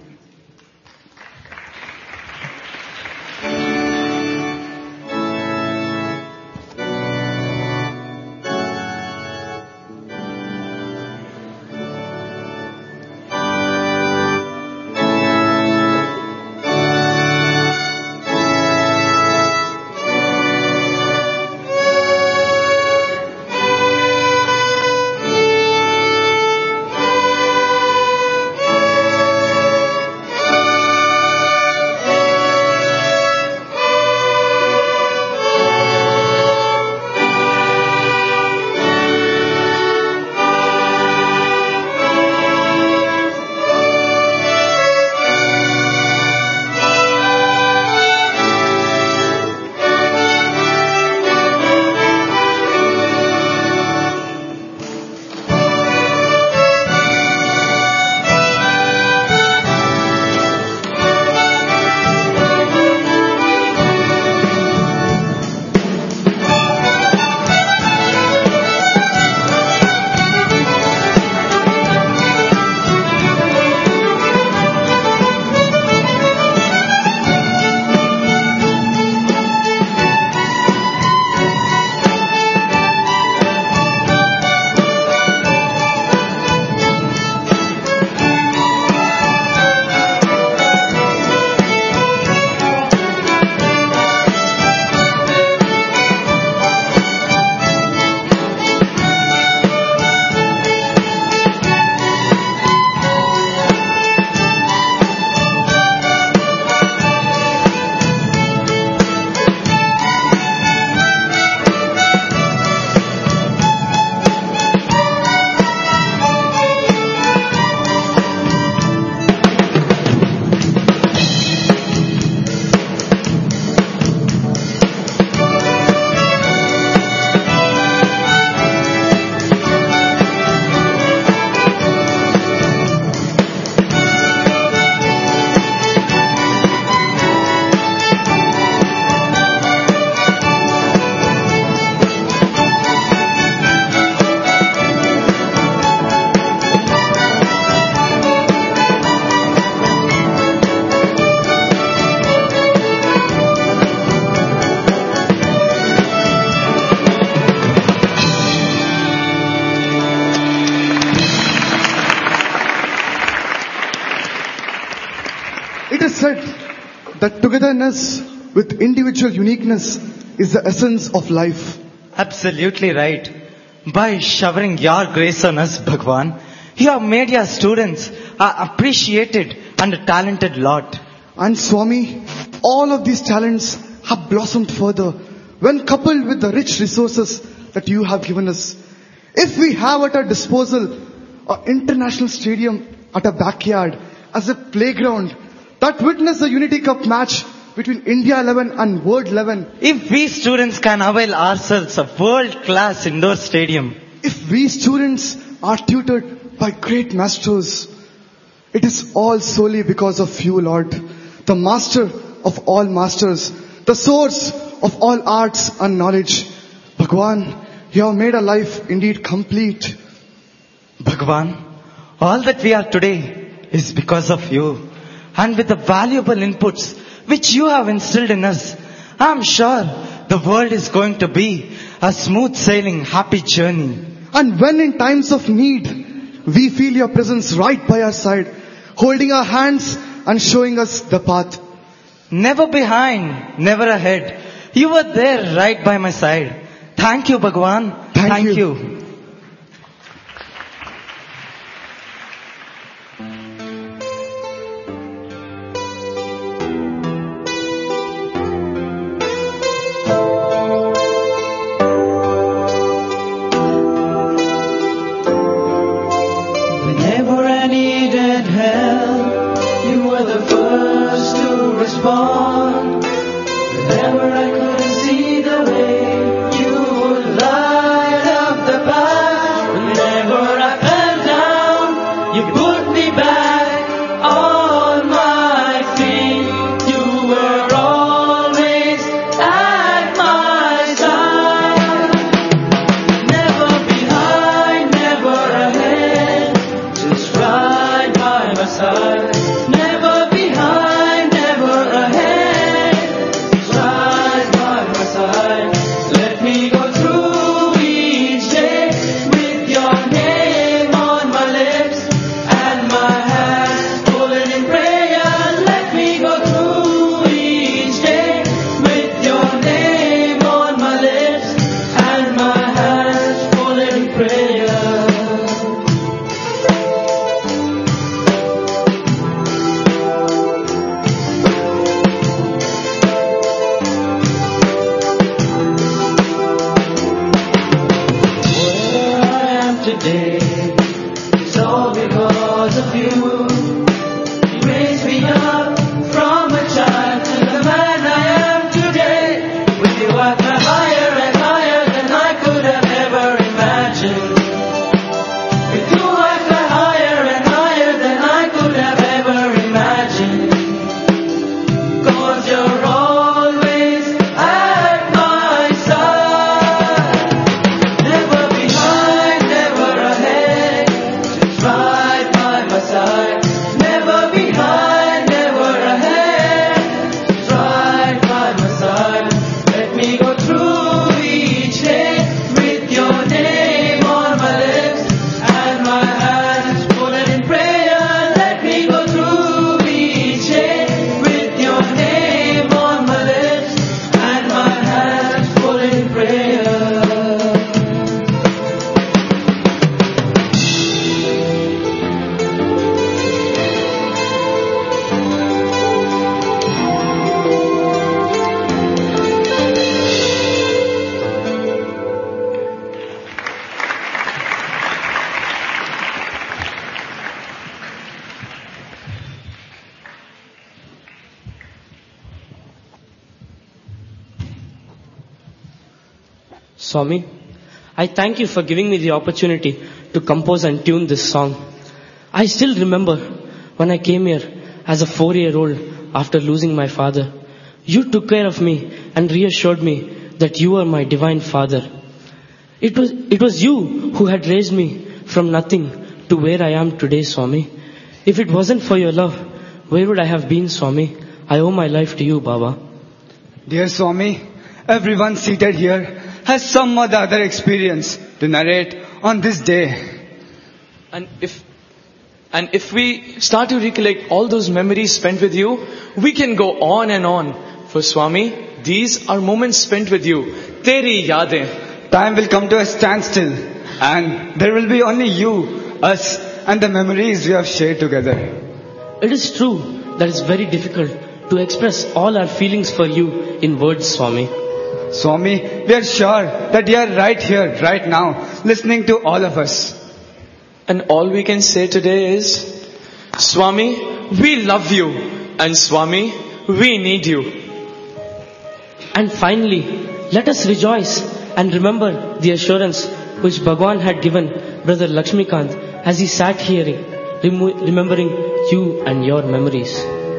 It is said that togetherness with individual uniqueness is the essence of life. Absolutely right. By showering your grace on us, Bhagwan, you have made your students an appreciated and a talented lot. And Swami, all of these talents have blossomed further when coupled with the rich resources that you have given us. If we have at our disposal an international stadium at our backyard as a playground that witnessed the Unity Cup match between India eleven and World eleven. If we students can avail ourselves of world-class indoor stadium. If we students are tutored by great masters, it is all solely because of you, Lord, the master of all masters, the source of all arts and knowledge. Bhagwan, you have made our life indeed complete. Bhagwan, all that we are today is because of you. And with the valuable inputs which you have instilled in us, I am sure the world is going to be a smooth sailing, happy journey. And when in times of need, we feel your presence right by our side, holding our hands and showing us the path. Never behind, never ahead. You were there right by my side. Thank you, Bhagwan. Thank, Thank you. you. Whenever I needed help, you were the first to respond. Whenever I couldn't see the way, you would light up the path. Whenever I fell down, you put me back on my feet. You were always at my side. Never behind, never ahead, just right by my side. Never behind, never ahead, just right by my side. Let me go through each day with your name on my lips and my hands folded in prayer. Let me go through each day with your name on my lips and my hands folded in prayer. Where I am today, it's all because of you. You raised me up from a child to the man I am today. With you I fly higher and higher than I could have ever imagined. With you I fly higher and higher than I could have ever imagined. 'Cause you're always at my side. Never behind, never ahead, just right by my side. Never behind, never ahead, just right by my side. Let me go through each day with your name on my lips and my hands folded in prayer. Let me go through each day with your name on my lips and my hands folded in prayer. Swami, I thank you for giving me the opportunity to compose and tune this song. I still remember when I came here as a four-year-old after losing my father. You took care of me and reassured me that you are my divine father. It was, it was you who had raised me from nothing to where I am today, Swami. If it wasn't for your love, where would I have been, Swami? I owe my life to you, Baba. Dear Swami, everyone seated here has some or the other experience to narrate on this day. And if And if we start to recollect all those memories spent with you, we can go on and on. For Swami, these are moments spent with you. Teri yaadein. Time will come to a standstill, and there will be only you, us, and the memories we have shared together. It is true that it's very difficult to express all our feelings for you in words, Swami. Swami, we are sure that you are right here, right now, listening to all of us. And all we can say today is, Swami, we love you. And Swami, we need you. And finally, let us rejoice and remember the assurance which Bhagwan had given Brother Lakshmikant as he sat here, remo- remembering you and your memories.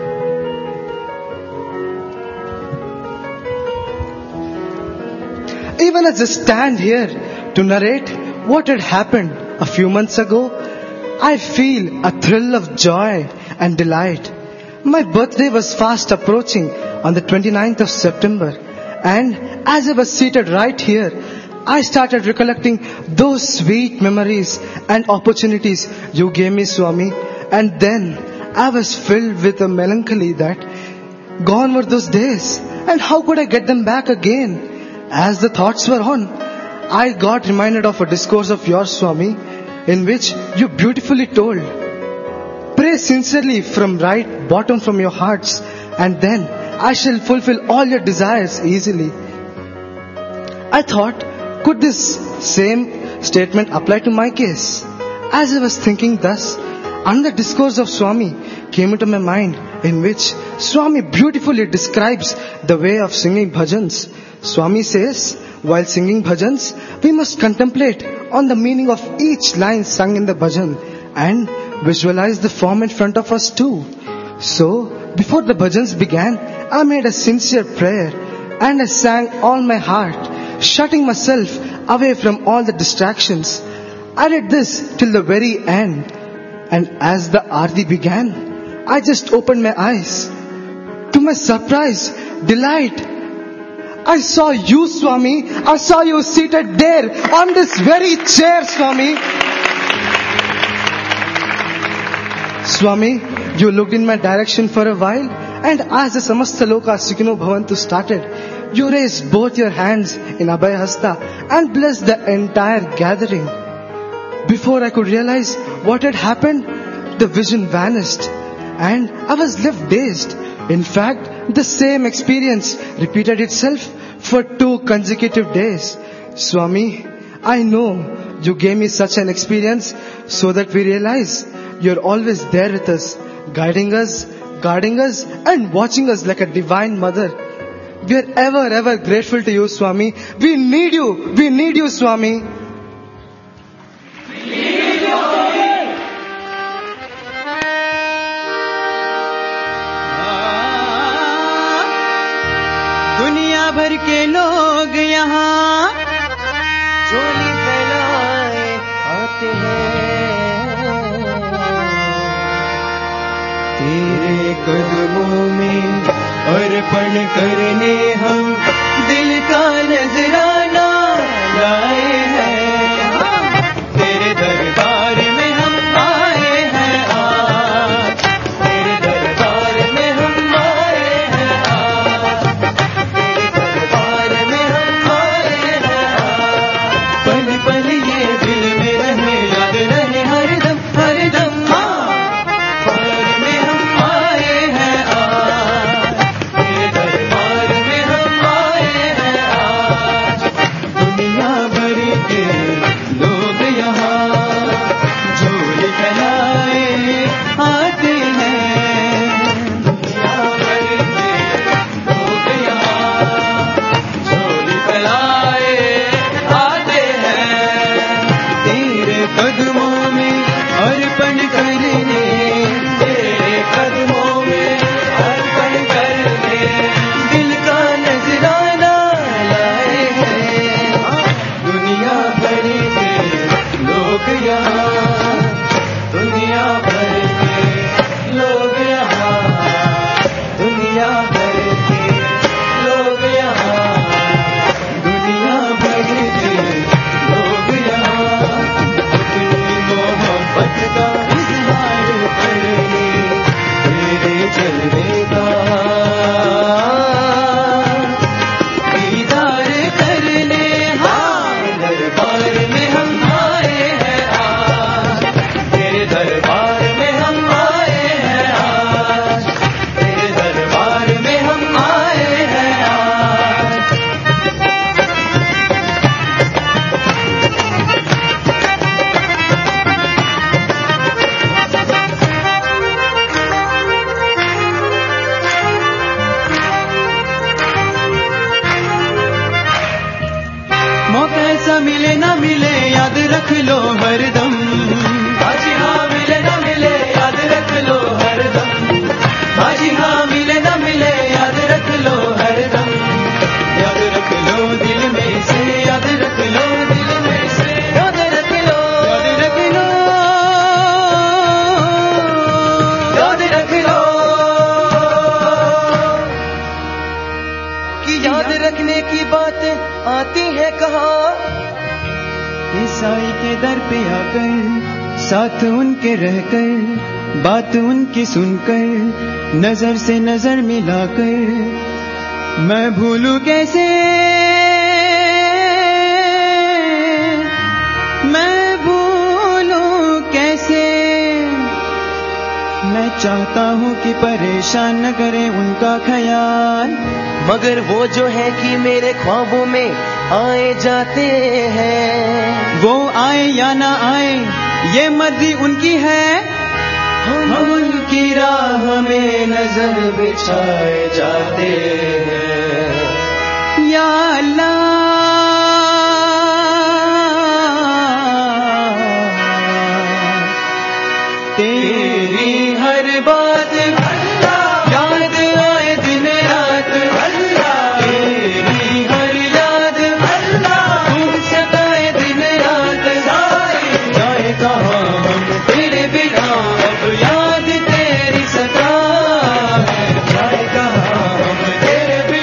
Even as I stand here to narrate what had happened a few months ago, I feel a thrill of joy and delight. My birthday was fast approaching on the twenty-ninth of September, and as I was seated right here, I started recollecting those sweet memories and opportunities you gave me, Swami, and then I was filled with a melancholy that gone were those days, and how could I get them back again? As the thoughts were on, I got reminded of a discourse of yours, Swami, in which you beautifully told, pray sincerely from right bottom from your hearts, and then I shall fulfill all your desires easily. I thought, could this same statement apply to my case? As I was thinking thus, another discourse of Swami came into my mind, in which Swami beautifully describes the way of singing bhajans. Swami says, while singing bhajans, we must contemplate on the meaning of each line sung in the bhajan and visualize the form in front of us too. So, before the bhajans began, I made a sincere prayer and I sang all my heart, shutting myself away from all the distractions. I did this till the very end. And as the aarti began, I just opened my eyes. To my surprise, delight, I saw you, Swami. I saw you seated there on this very chair, Swami. Swami, you looked in my direction for a while, and as the Samasta Loka Sukhino Bhavantu started, you raised both your hands in Abhay Hasta and blessed the entire gathering. Before I could realize what had happened, the vision vanished and I was left dazed. In fact, the same experience repeated itself for two consecutive days. Swami, I know you gave me such an experience so that we realize you're always there with us, guiding us, guarding us and watching us like a divine mother. We are ever, ever grateful to you, Swami. We need you. We need you, Swami. दुनिया भर के लोग यहाँ झोली फैलाए आते हैं, तेरे कदमों में अर्पण करने हम दिल का नजराना लाए हैं, तेरे दरबार में हम आए हैं आज, तेरे दरबार में हम आए हैं आज, तेरे दरबार में हम आए हैं आज, पल पल ये दिल में रहे, याद रहे हरदम हरदम, दरबार में हम आए हैं आज, तेरे दरबार में हम आए हैं आज, दुनिया भर जलवे का दीदार करने हाँ दरबार में हम आए हैं आज, तेरे दरबार में हम आए हैं आज, तेरे दरबार में हम आए हैं आज। मौका ऐसा मिले ना मिले याद रख लो हरदम, हाजी हाँ मिले ना मिले याद रख लो हरदम, हाजी हाँ मिले ना मिले याद रख लो हरदम, याद रख लो दिल में से, याद रख लो दिल में से, याद रख लो याद रख लो याद रख लो कि याद रखने की बातें आती है कहाँ, ईसाई के दर पे आकर साथ उनके रहकर बात उनकी सुनकर नजर से नजर मिलाकर मैं भूलूं कैसे, मैं भूलूं कैसे, मैं चाहता हूँ कि परेशान न करे उनका ख्याल, मगर वो जो है कि मेरे ख्वाबों में आए जाते हैं, वो आए या ना आए ये मर्जी उनकी है, हम उनकी राह में नजर बिछाए जाते हैं। या अल्लाह तेरी हर बात याद आए दिन रात, तेरी हर याद तुम सताए दिन रात, जाए कहाँ हम तेरे बिना अब याद तेरी सता है, जाए कहाँ हम तेरे बिना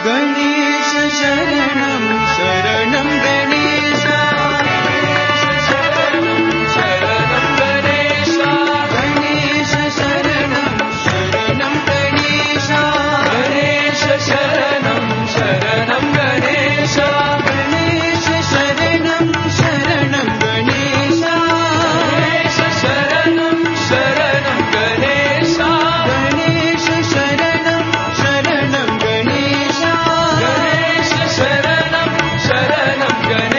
गणेश शरणं शरणं गणेश शरणं गणेश गणेश शरणं शरणं गणेश गणेश शरणं शरणं गणेश गणेश शरणं शरणं गणेश गणेश शरणं शरणं गणेश गणेश शरणं शरणं गणेश गणेश शरणं शरणं गणेश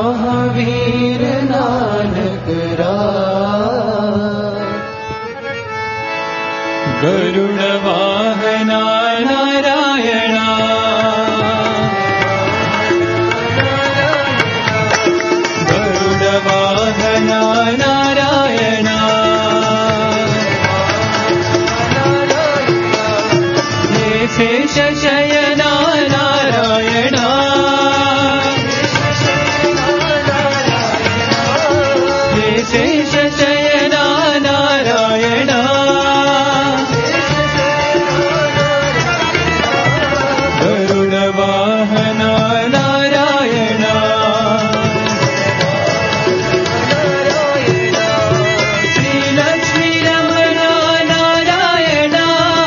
महावीर नानक राय। गरुड़ वाहना नारायणा गरुड़ वाहना नारायणा शेष शयना नारायणा शेष शयना नारायणा गरुड़ वाहना नारायणा श्री लक्ष्मी रमणा नारायणा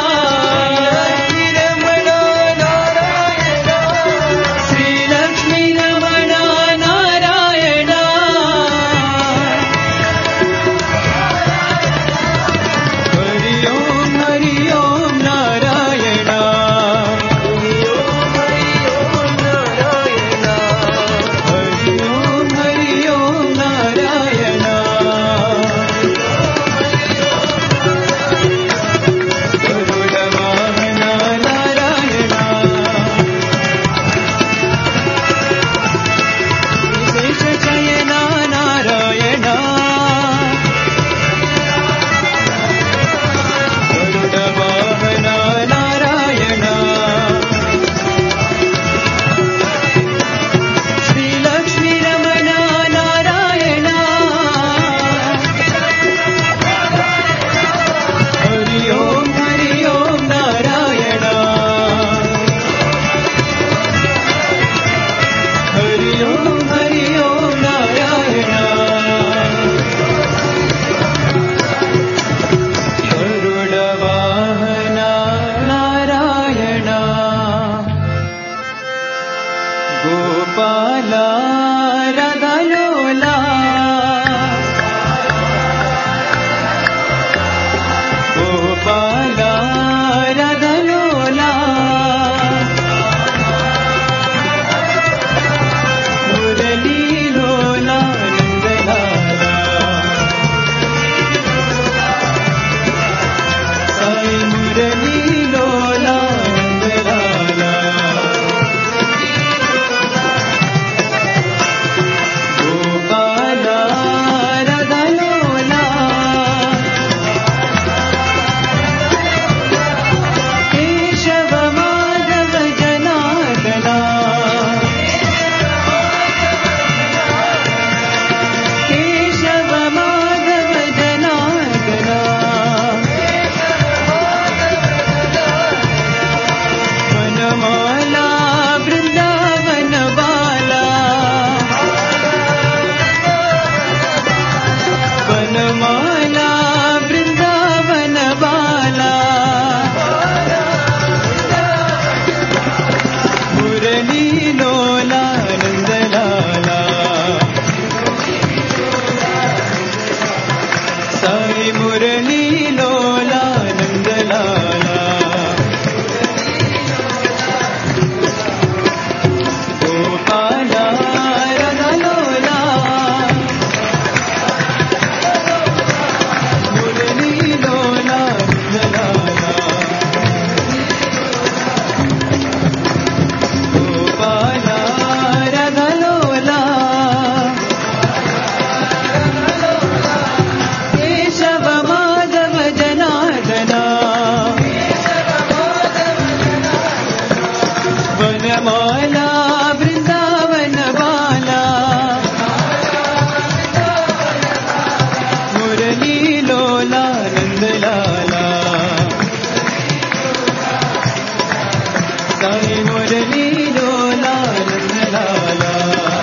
श्री लक्ष्मी रमणा नारायणा हरि ओम हरि ओम नारायणा हरि ओम हरि ओम नारायणा गरुड़ वाहना नारायणा शेष शयना नारायणा गरुड़ वाहना नारायणा श्री लक्ष्मी रमणा नारायणा हरि ओम हरि ओम नारायणा हरि ओम हरि ओम नारायणा गरुड़ वाहना नारायणा गोपाला राधालोला गोपाला राधालोला मुरली लोला नंदलाला साई मुरली लोला नंदलाला गोपाला राधालोला केशव माधव जनार्दना केशव माधव जनार्दना वनमाला वृंदावन बाला वनमाला वृंदावन बाला मुरली लोला नंदलाला साई मुरली लोला नंदलाला गोपाला राधालोला मुरली लोला नंदलाला गोपाला राधालोला केशव माधव जनार्दना वनमाला वृंदावन बाला मुरली लोला नंदलाला साई मुरली लोला नंदलाला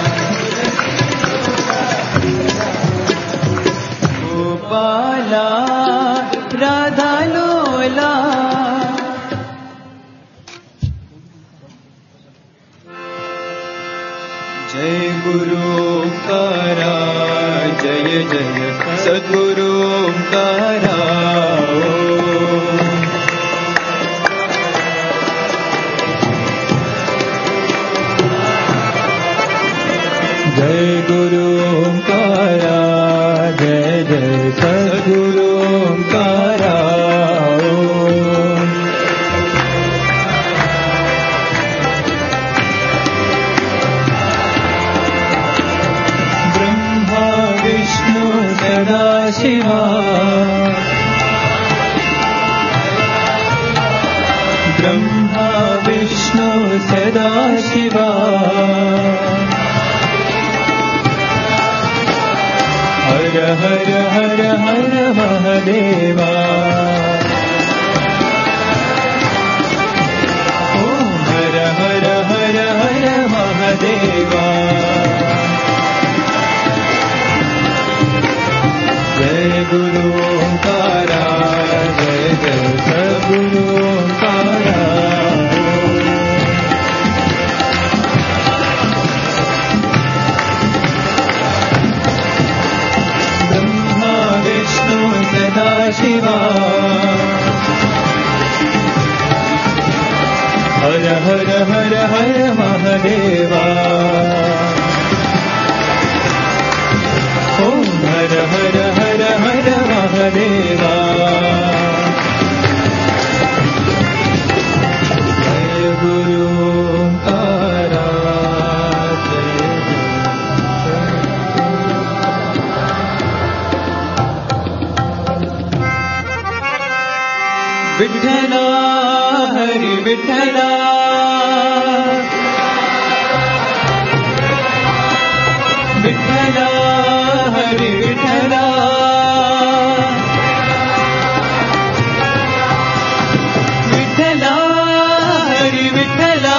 गोपाला राधालोला जय गुरु ओंकारा जय जय सद्गुरु ओंकारा जय गुरु सद्गुरु ओंकारा जय जय सद्गुरु ओंकारा ब्रह्मा विष्णु सदा शिवा ब्रह्मा विष्णु सदा शिवा हर हर हर हर महादेवा ओम हर हर हर हर महादेवा जय गुरु ओंकारा जय जय सद्गुरु ओंकारा ब्रह्मा विष्णु सदा शिवा हर हर हर हर महादेवा ओम हर हर हर हर महादेवा जय गुरु ओंकारा विठ्ठला हरि विठ्ठला विठ्ठला हरि विठ्ठला विठ्ठला हरि विठ्ठला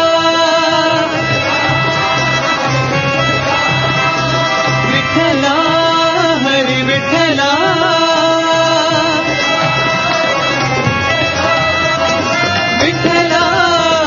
विठ्ठला हरि विठ्ठला विठ्ठला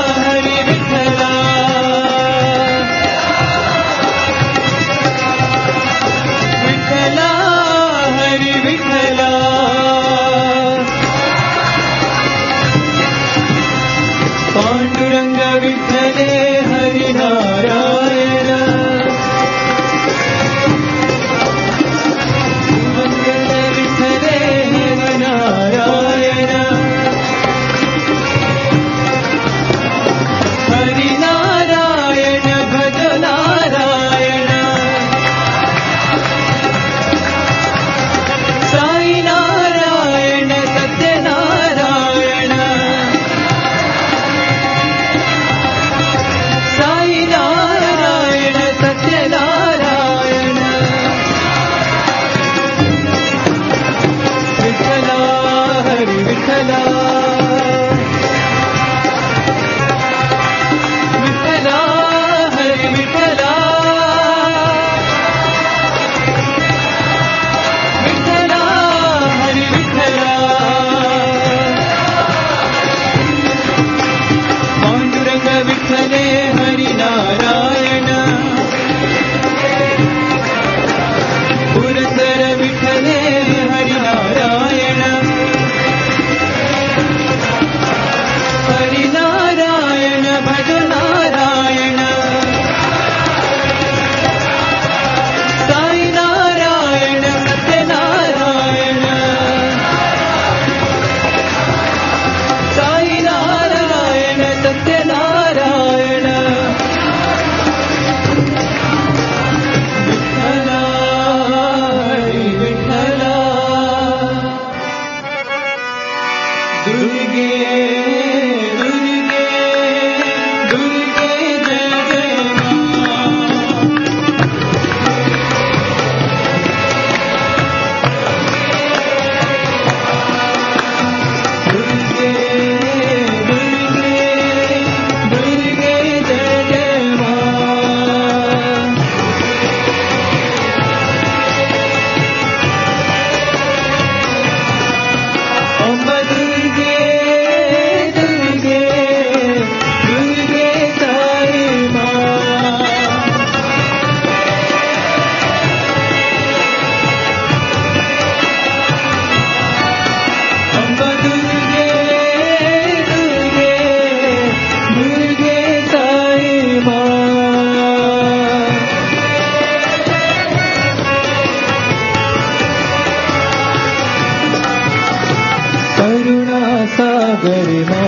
మా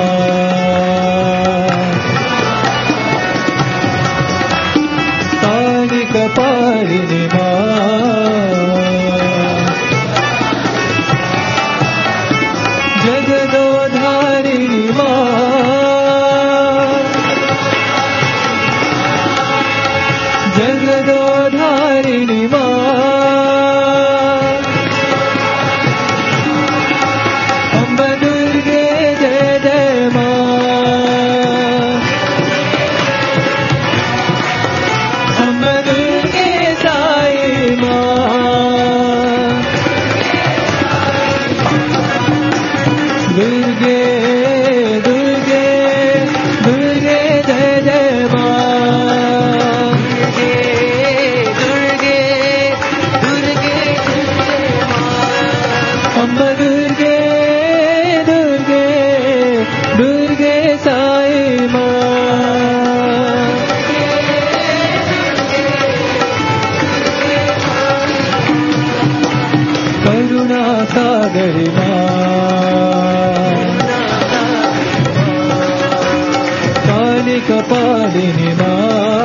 కాళిక పాడిని మా జగదోధారిణి మా జగదోధారిణి మా అంబ దుర్గే జయ జయ మా అంబ దుర్గే సాయి మా దుర్గే దుర్గే దుర్గే జయ జయ మా దుర్గే దుర్గే అంబ దుర్గే దుర్గే దుర్గే సాయి మా కరుణా సాగరి మా కాళిక పాడిని మా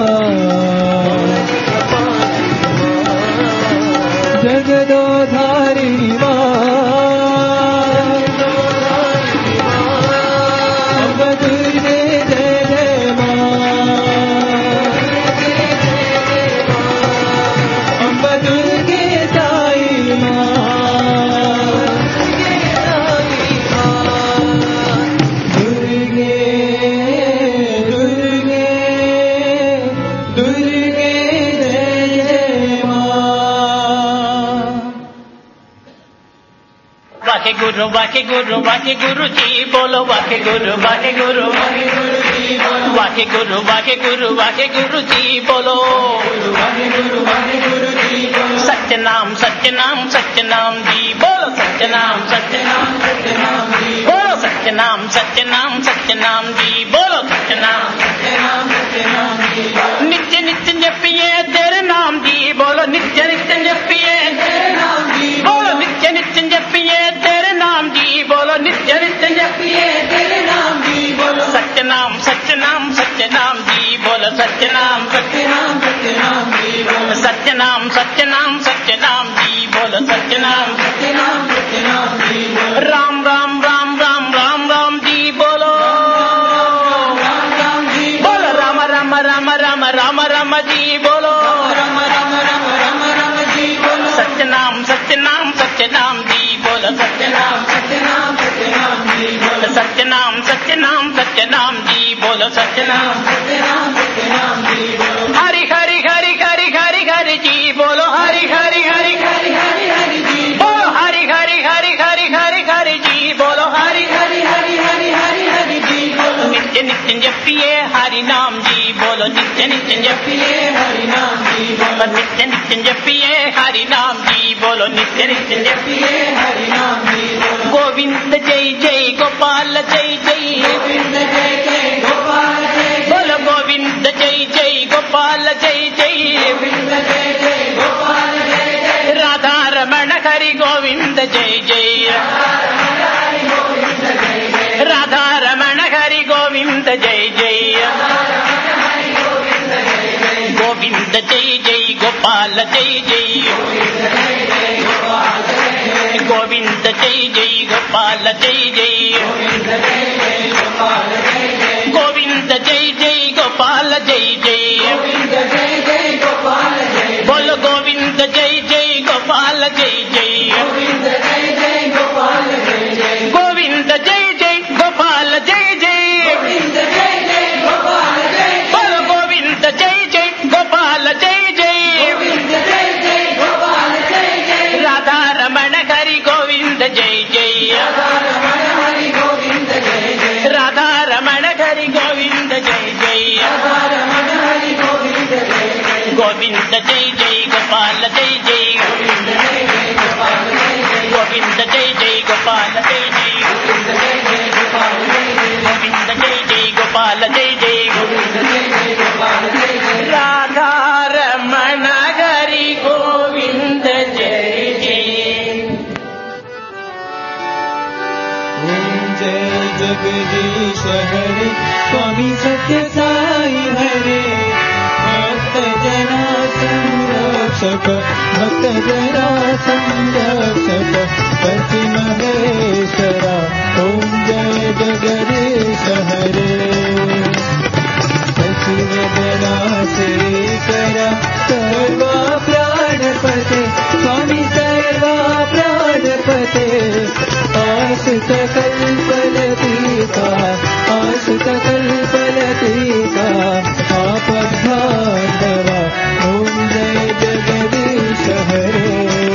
జగదోధారిణి మా అంబ దుర్గే జయ జయ మా అంబ దుర్గే సాయి మా దుర్గే దుర్గే దుర్గే జయ జయ మా वाके गुरु वाके गुरु वाके गुरु जी बोलो वाके गुरु वाके गुरु वाके गुरु जी बोलो वाके गुरु वाके गुरु वाके गुरु जी बोलो वाके गुरु वाके गुरु जी बोलो सत्य नाम सत्य नाम सत्य नाम जी बोलो सत्य नाम सत्य नाम सत्य नाम जी बोलो सत्य नाम सत्य नाम सत्य नाम जी बोलो सत्य नाम सत्य नाम सत्य नाम जी नित्य नित्य जपिए तेरे नाम जी बोलो नित्य नित्य जपिए तेरे नाम जी बोलो नित्य नित्य जपिए तेरे नाम जी बोलो नित्य नित्य जपिए तेरे नाम जी बोलो सत्य नाम सत्य नाम सत्य नाम जी बोलो सत्य नाम सत्य नाम सत्य नाम जी बोलो सत्य नाम सत्य नाम सत्य नाम जी बोलो सत्य नाम सत्य नाम सत्य नाम जी बोलो राम राम राम राम राम राम जी बोलो राम राम जी बोलो राम राम राम राम राम राम जी बोलो राम राम राम राम राम जी बोलो सत्य नाम सत्य नाम सत्य नाम जी बोलो सत्य नाम सत्य नाम सत्य नाम जी बोलो सत्य नाम सत्य नाम सत्य नाम जी बोलो सत्य नाम सत्य नाम सत्य नाम जी बोलो हरि हरि हरि हरि हरि हरि जी बोलो हरि हरि हरि हरि हरि हरि जी बोलो हरि हरि हरि हरि हरि हरि जी बोलो हरि हरि हरि हरि हरि हरि जी बोलो नित्य नित्य जपिए हरि नाम जी बोलो नित्य नित्य जपिए हरि नाम जी बोलो नित्य नित्य जपिए हरि नाम जी बोलो नित्य नित्य जपिए हरि नाम जी बोलो गोविंद जय जय गोपाल जय जय गोविंद जय जय गोपाल जय बोलो गोविंद जय जय गोपाल जय जय गोविंद जय जय गोपाल जय जय राधा रमण हरि गोविंद जय जय राधा रमण हरि गोविंद जय जय गोविंद जय जय गोपाल जय जय गोविंद जय जय गोपाल जय जय गोविंद जय जय गोपाल जय जय बोलो गोविंद जय जय गोपाल जय जय गोविंद जय जय गोपाल जय जय बोलो गोविंद जय जय गोपाल जय जय राधा रमण हरि गोविंद जय जय राधा रमण हरि गोविंद जय जय गोविंद जय जय गोपाल जय जय गोविंद जय जय गोपाल जय जय गोविंद जय जय गोपाल जय जय राधा रमण हरि गोविंद जय जय जय जगदीश रक्षक भक्त जना संरक्षक पति महेश्वरा ओम जय जगदीश हरे सचिव विनाशे करा सर्वा प्राणपते स्वामी सर्वा प्राणपते आश्रित कल्पलतीका आश्रित कल्पलतीका आपद्बांधवा ओम जय जगदीश हरे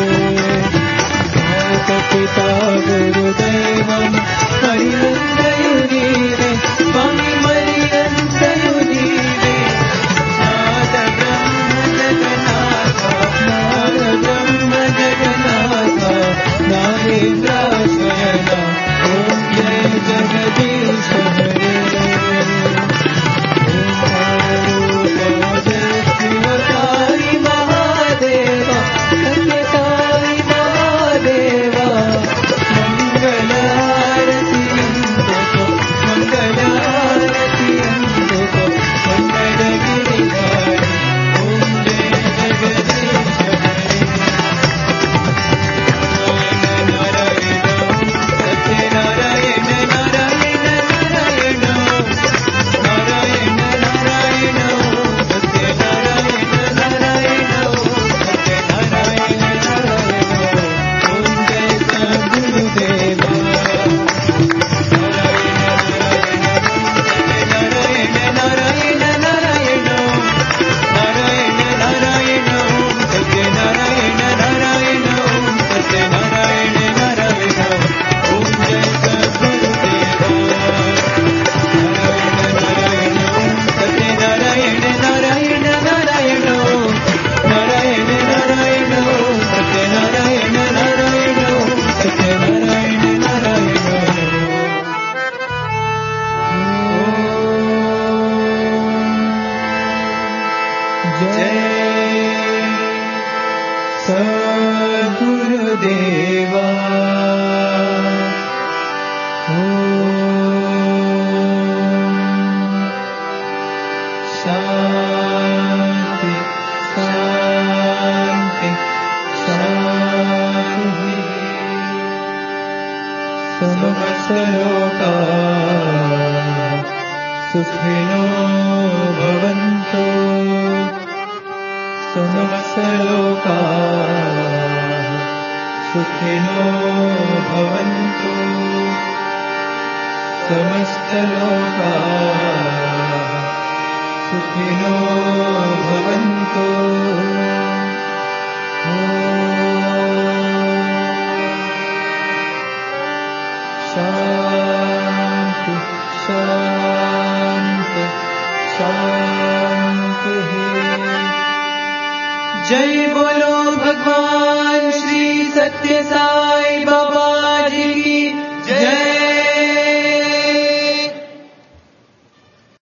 माता पिता गुरुदैवं हरिवन्दयुनीवे स्वामी मरियन्दयुनीवे नाद ब्रह्म जगन्नाथ नाद ब्रह्म जगन्नाथ नागेन्द्राशयन ओम जय जगदीश हरे शिवसाई महादेवा सत्यसाई महादेवा मंगलारती अंधको मंगलारती अंधको मंगलगिरिधारी ओम जय जगदीश हरे नारायण नारायण नारायण नारायण नारायण सद्गुरुदेवा शांति शांति शांति समस्तलोका सुखिनो भवन्तु समस्तलोका सुखिनो भवन्तु समस्तलोका सुखिनो भवन्तु शांति शांति शांति जय बोलो भगवान श्री सत्य साई बाबा जी की जय।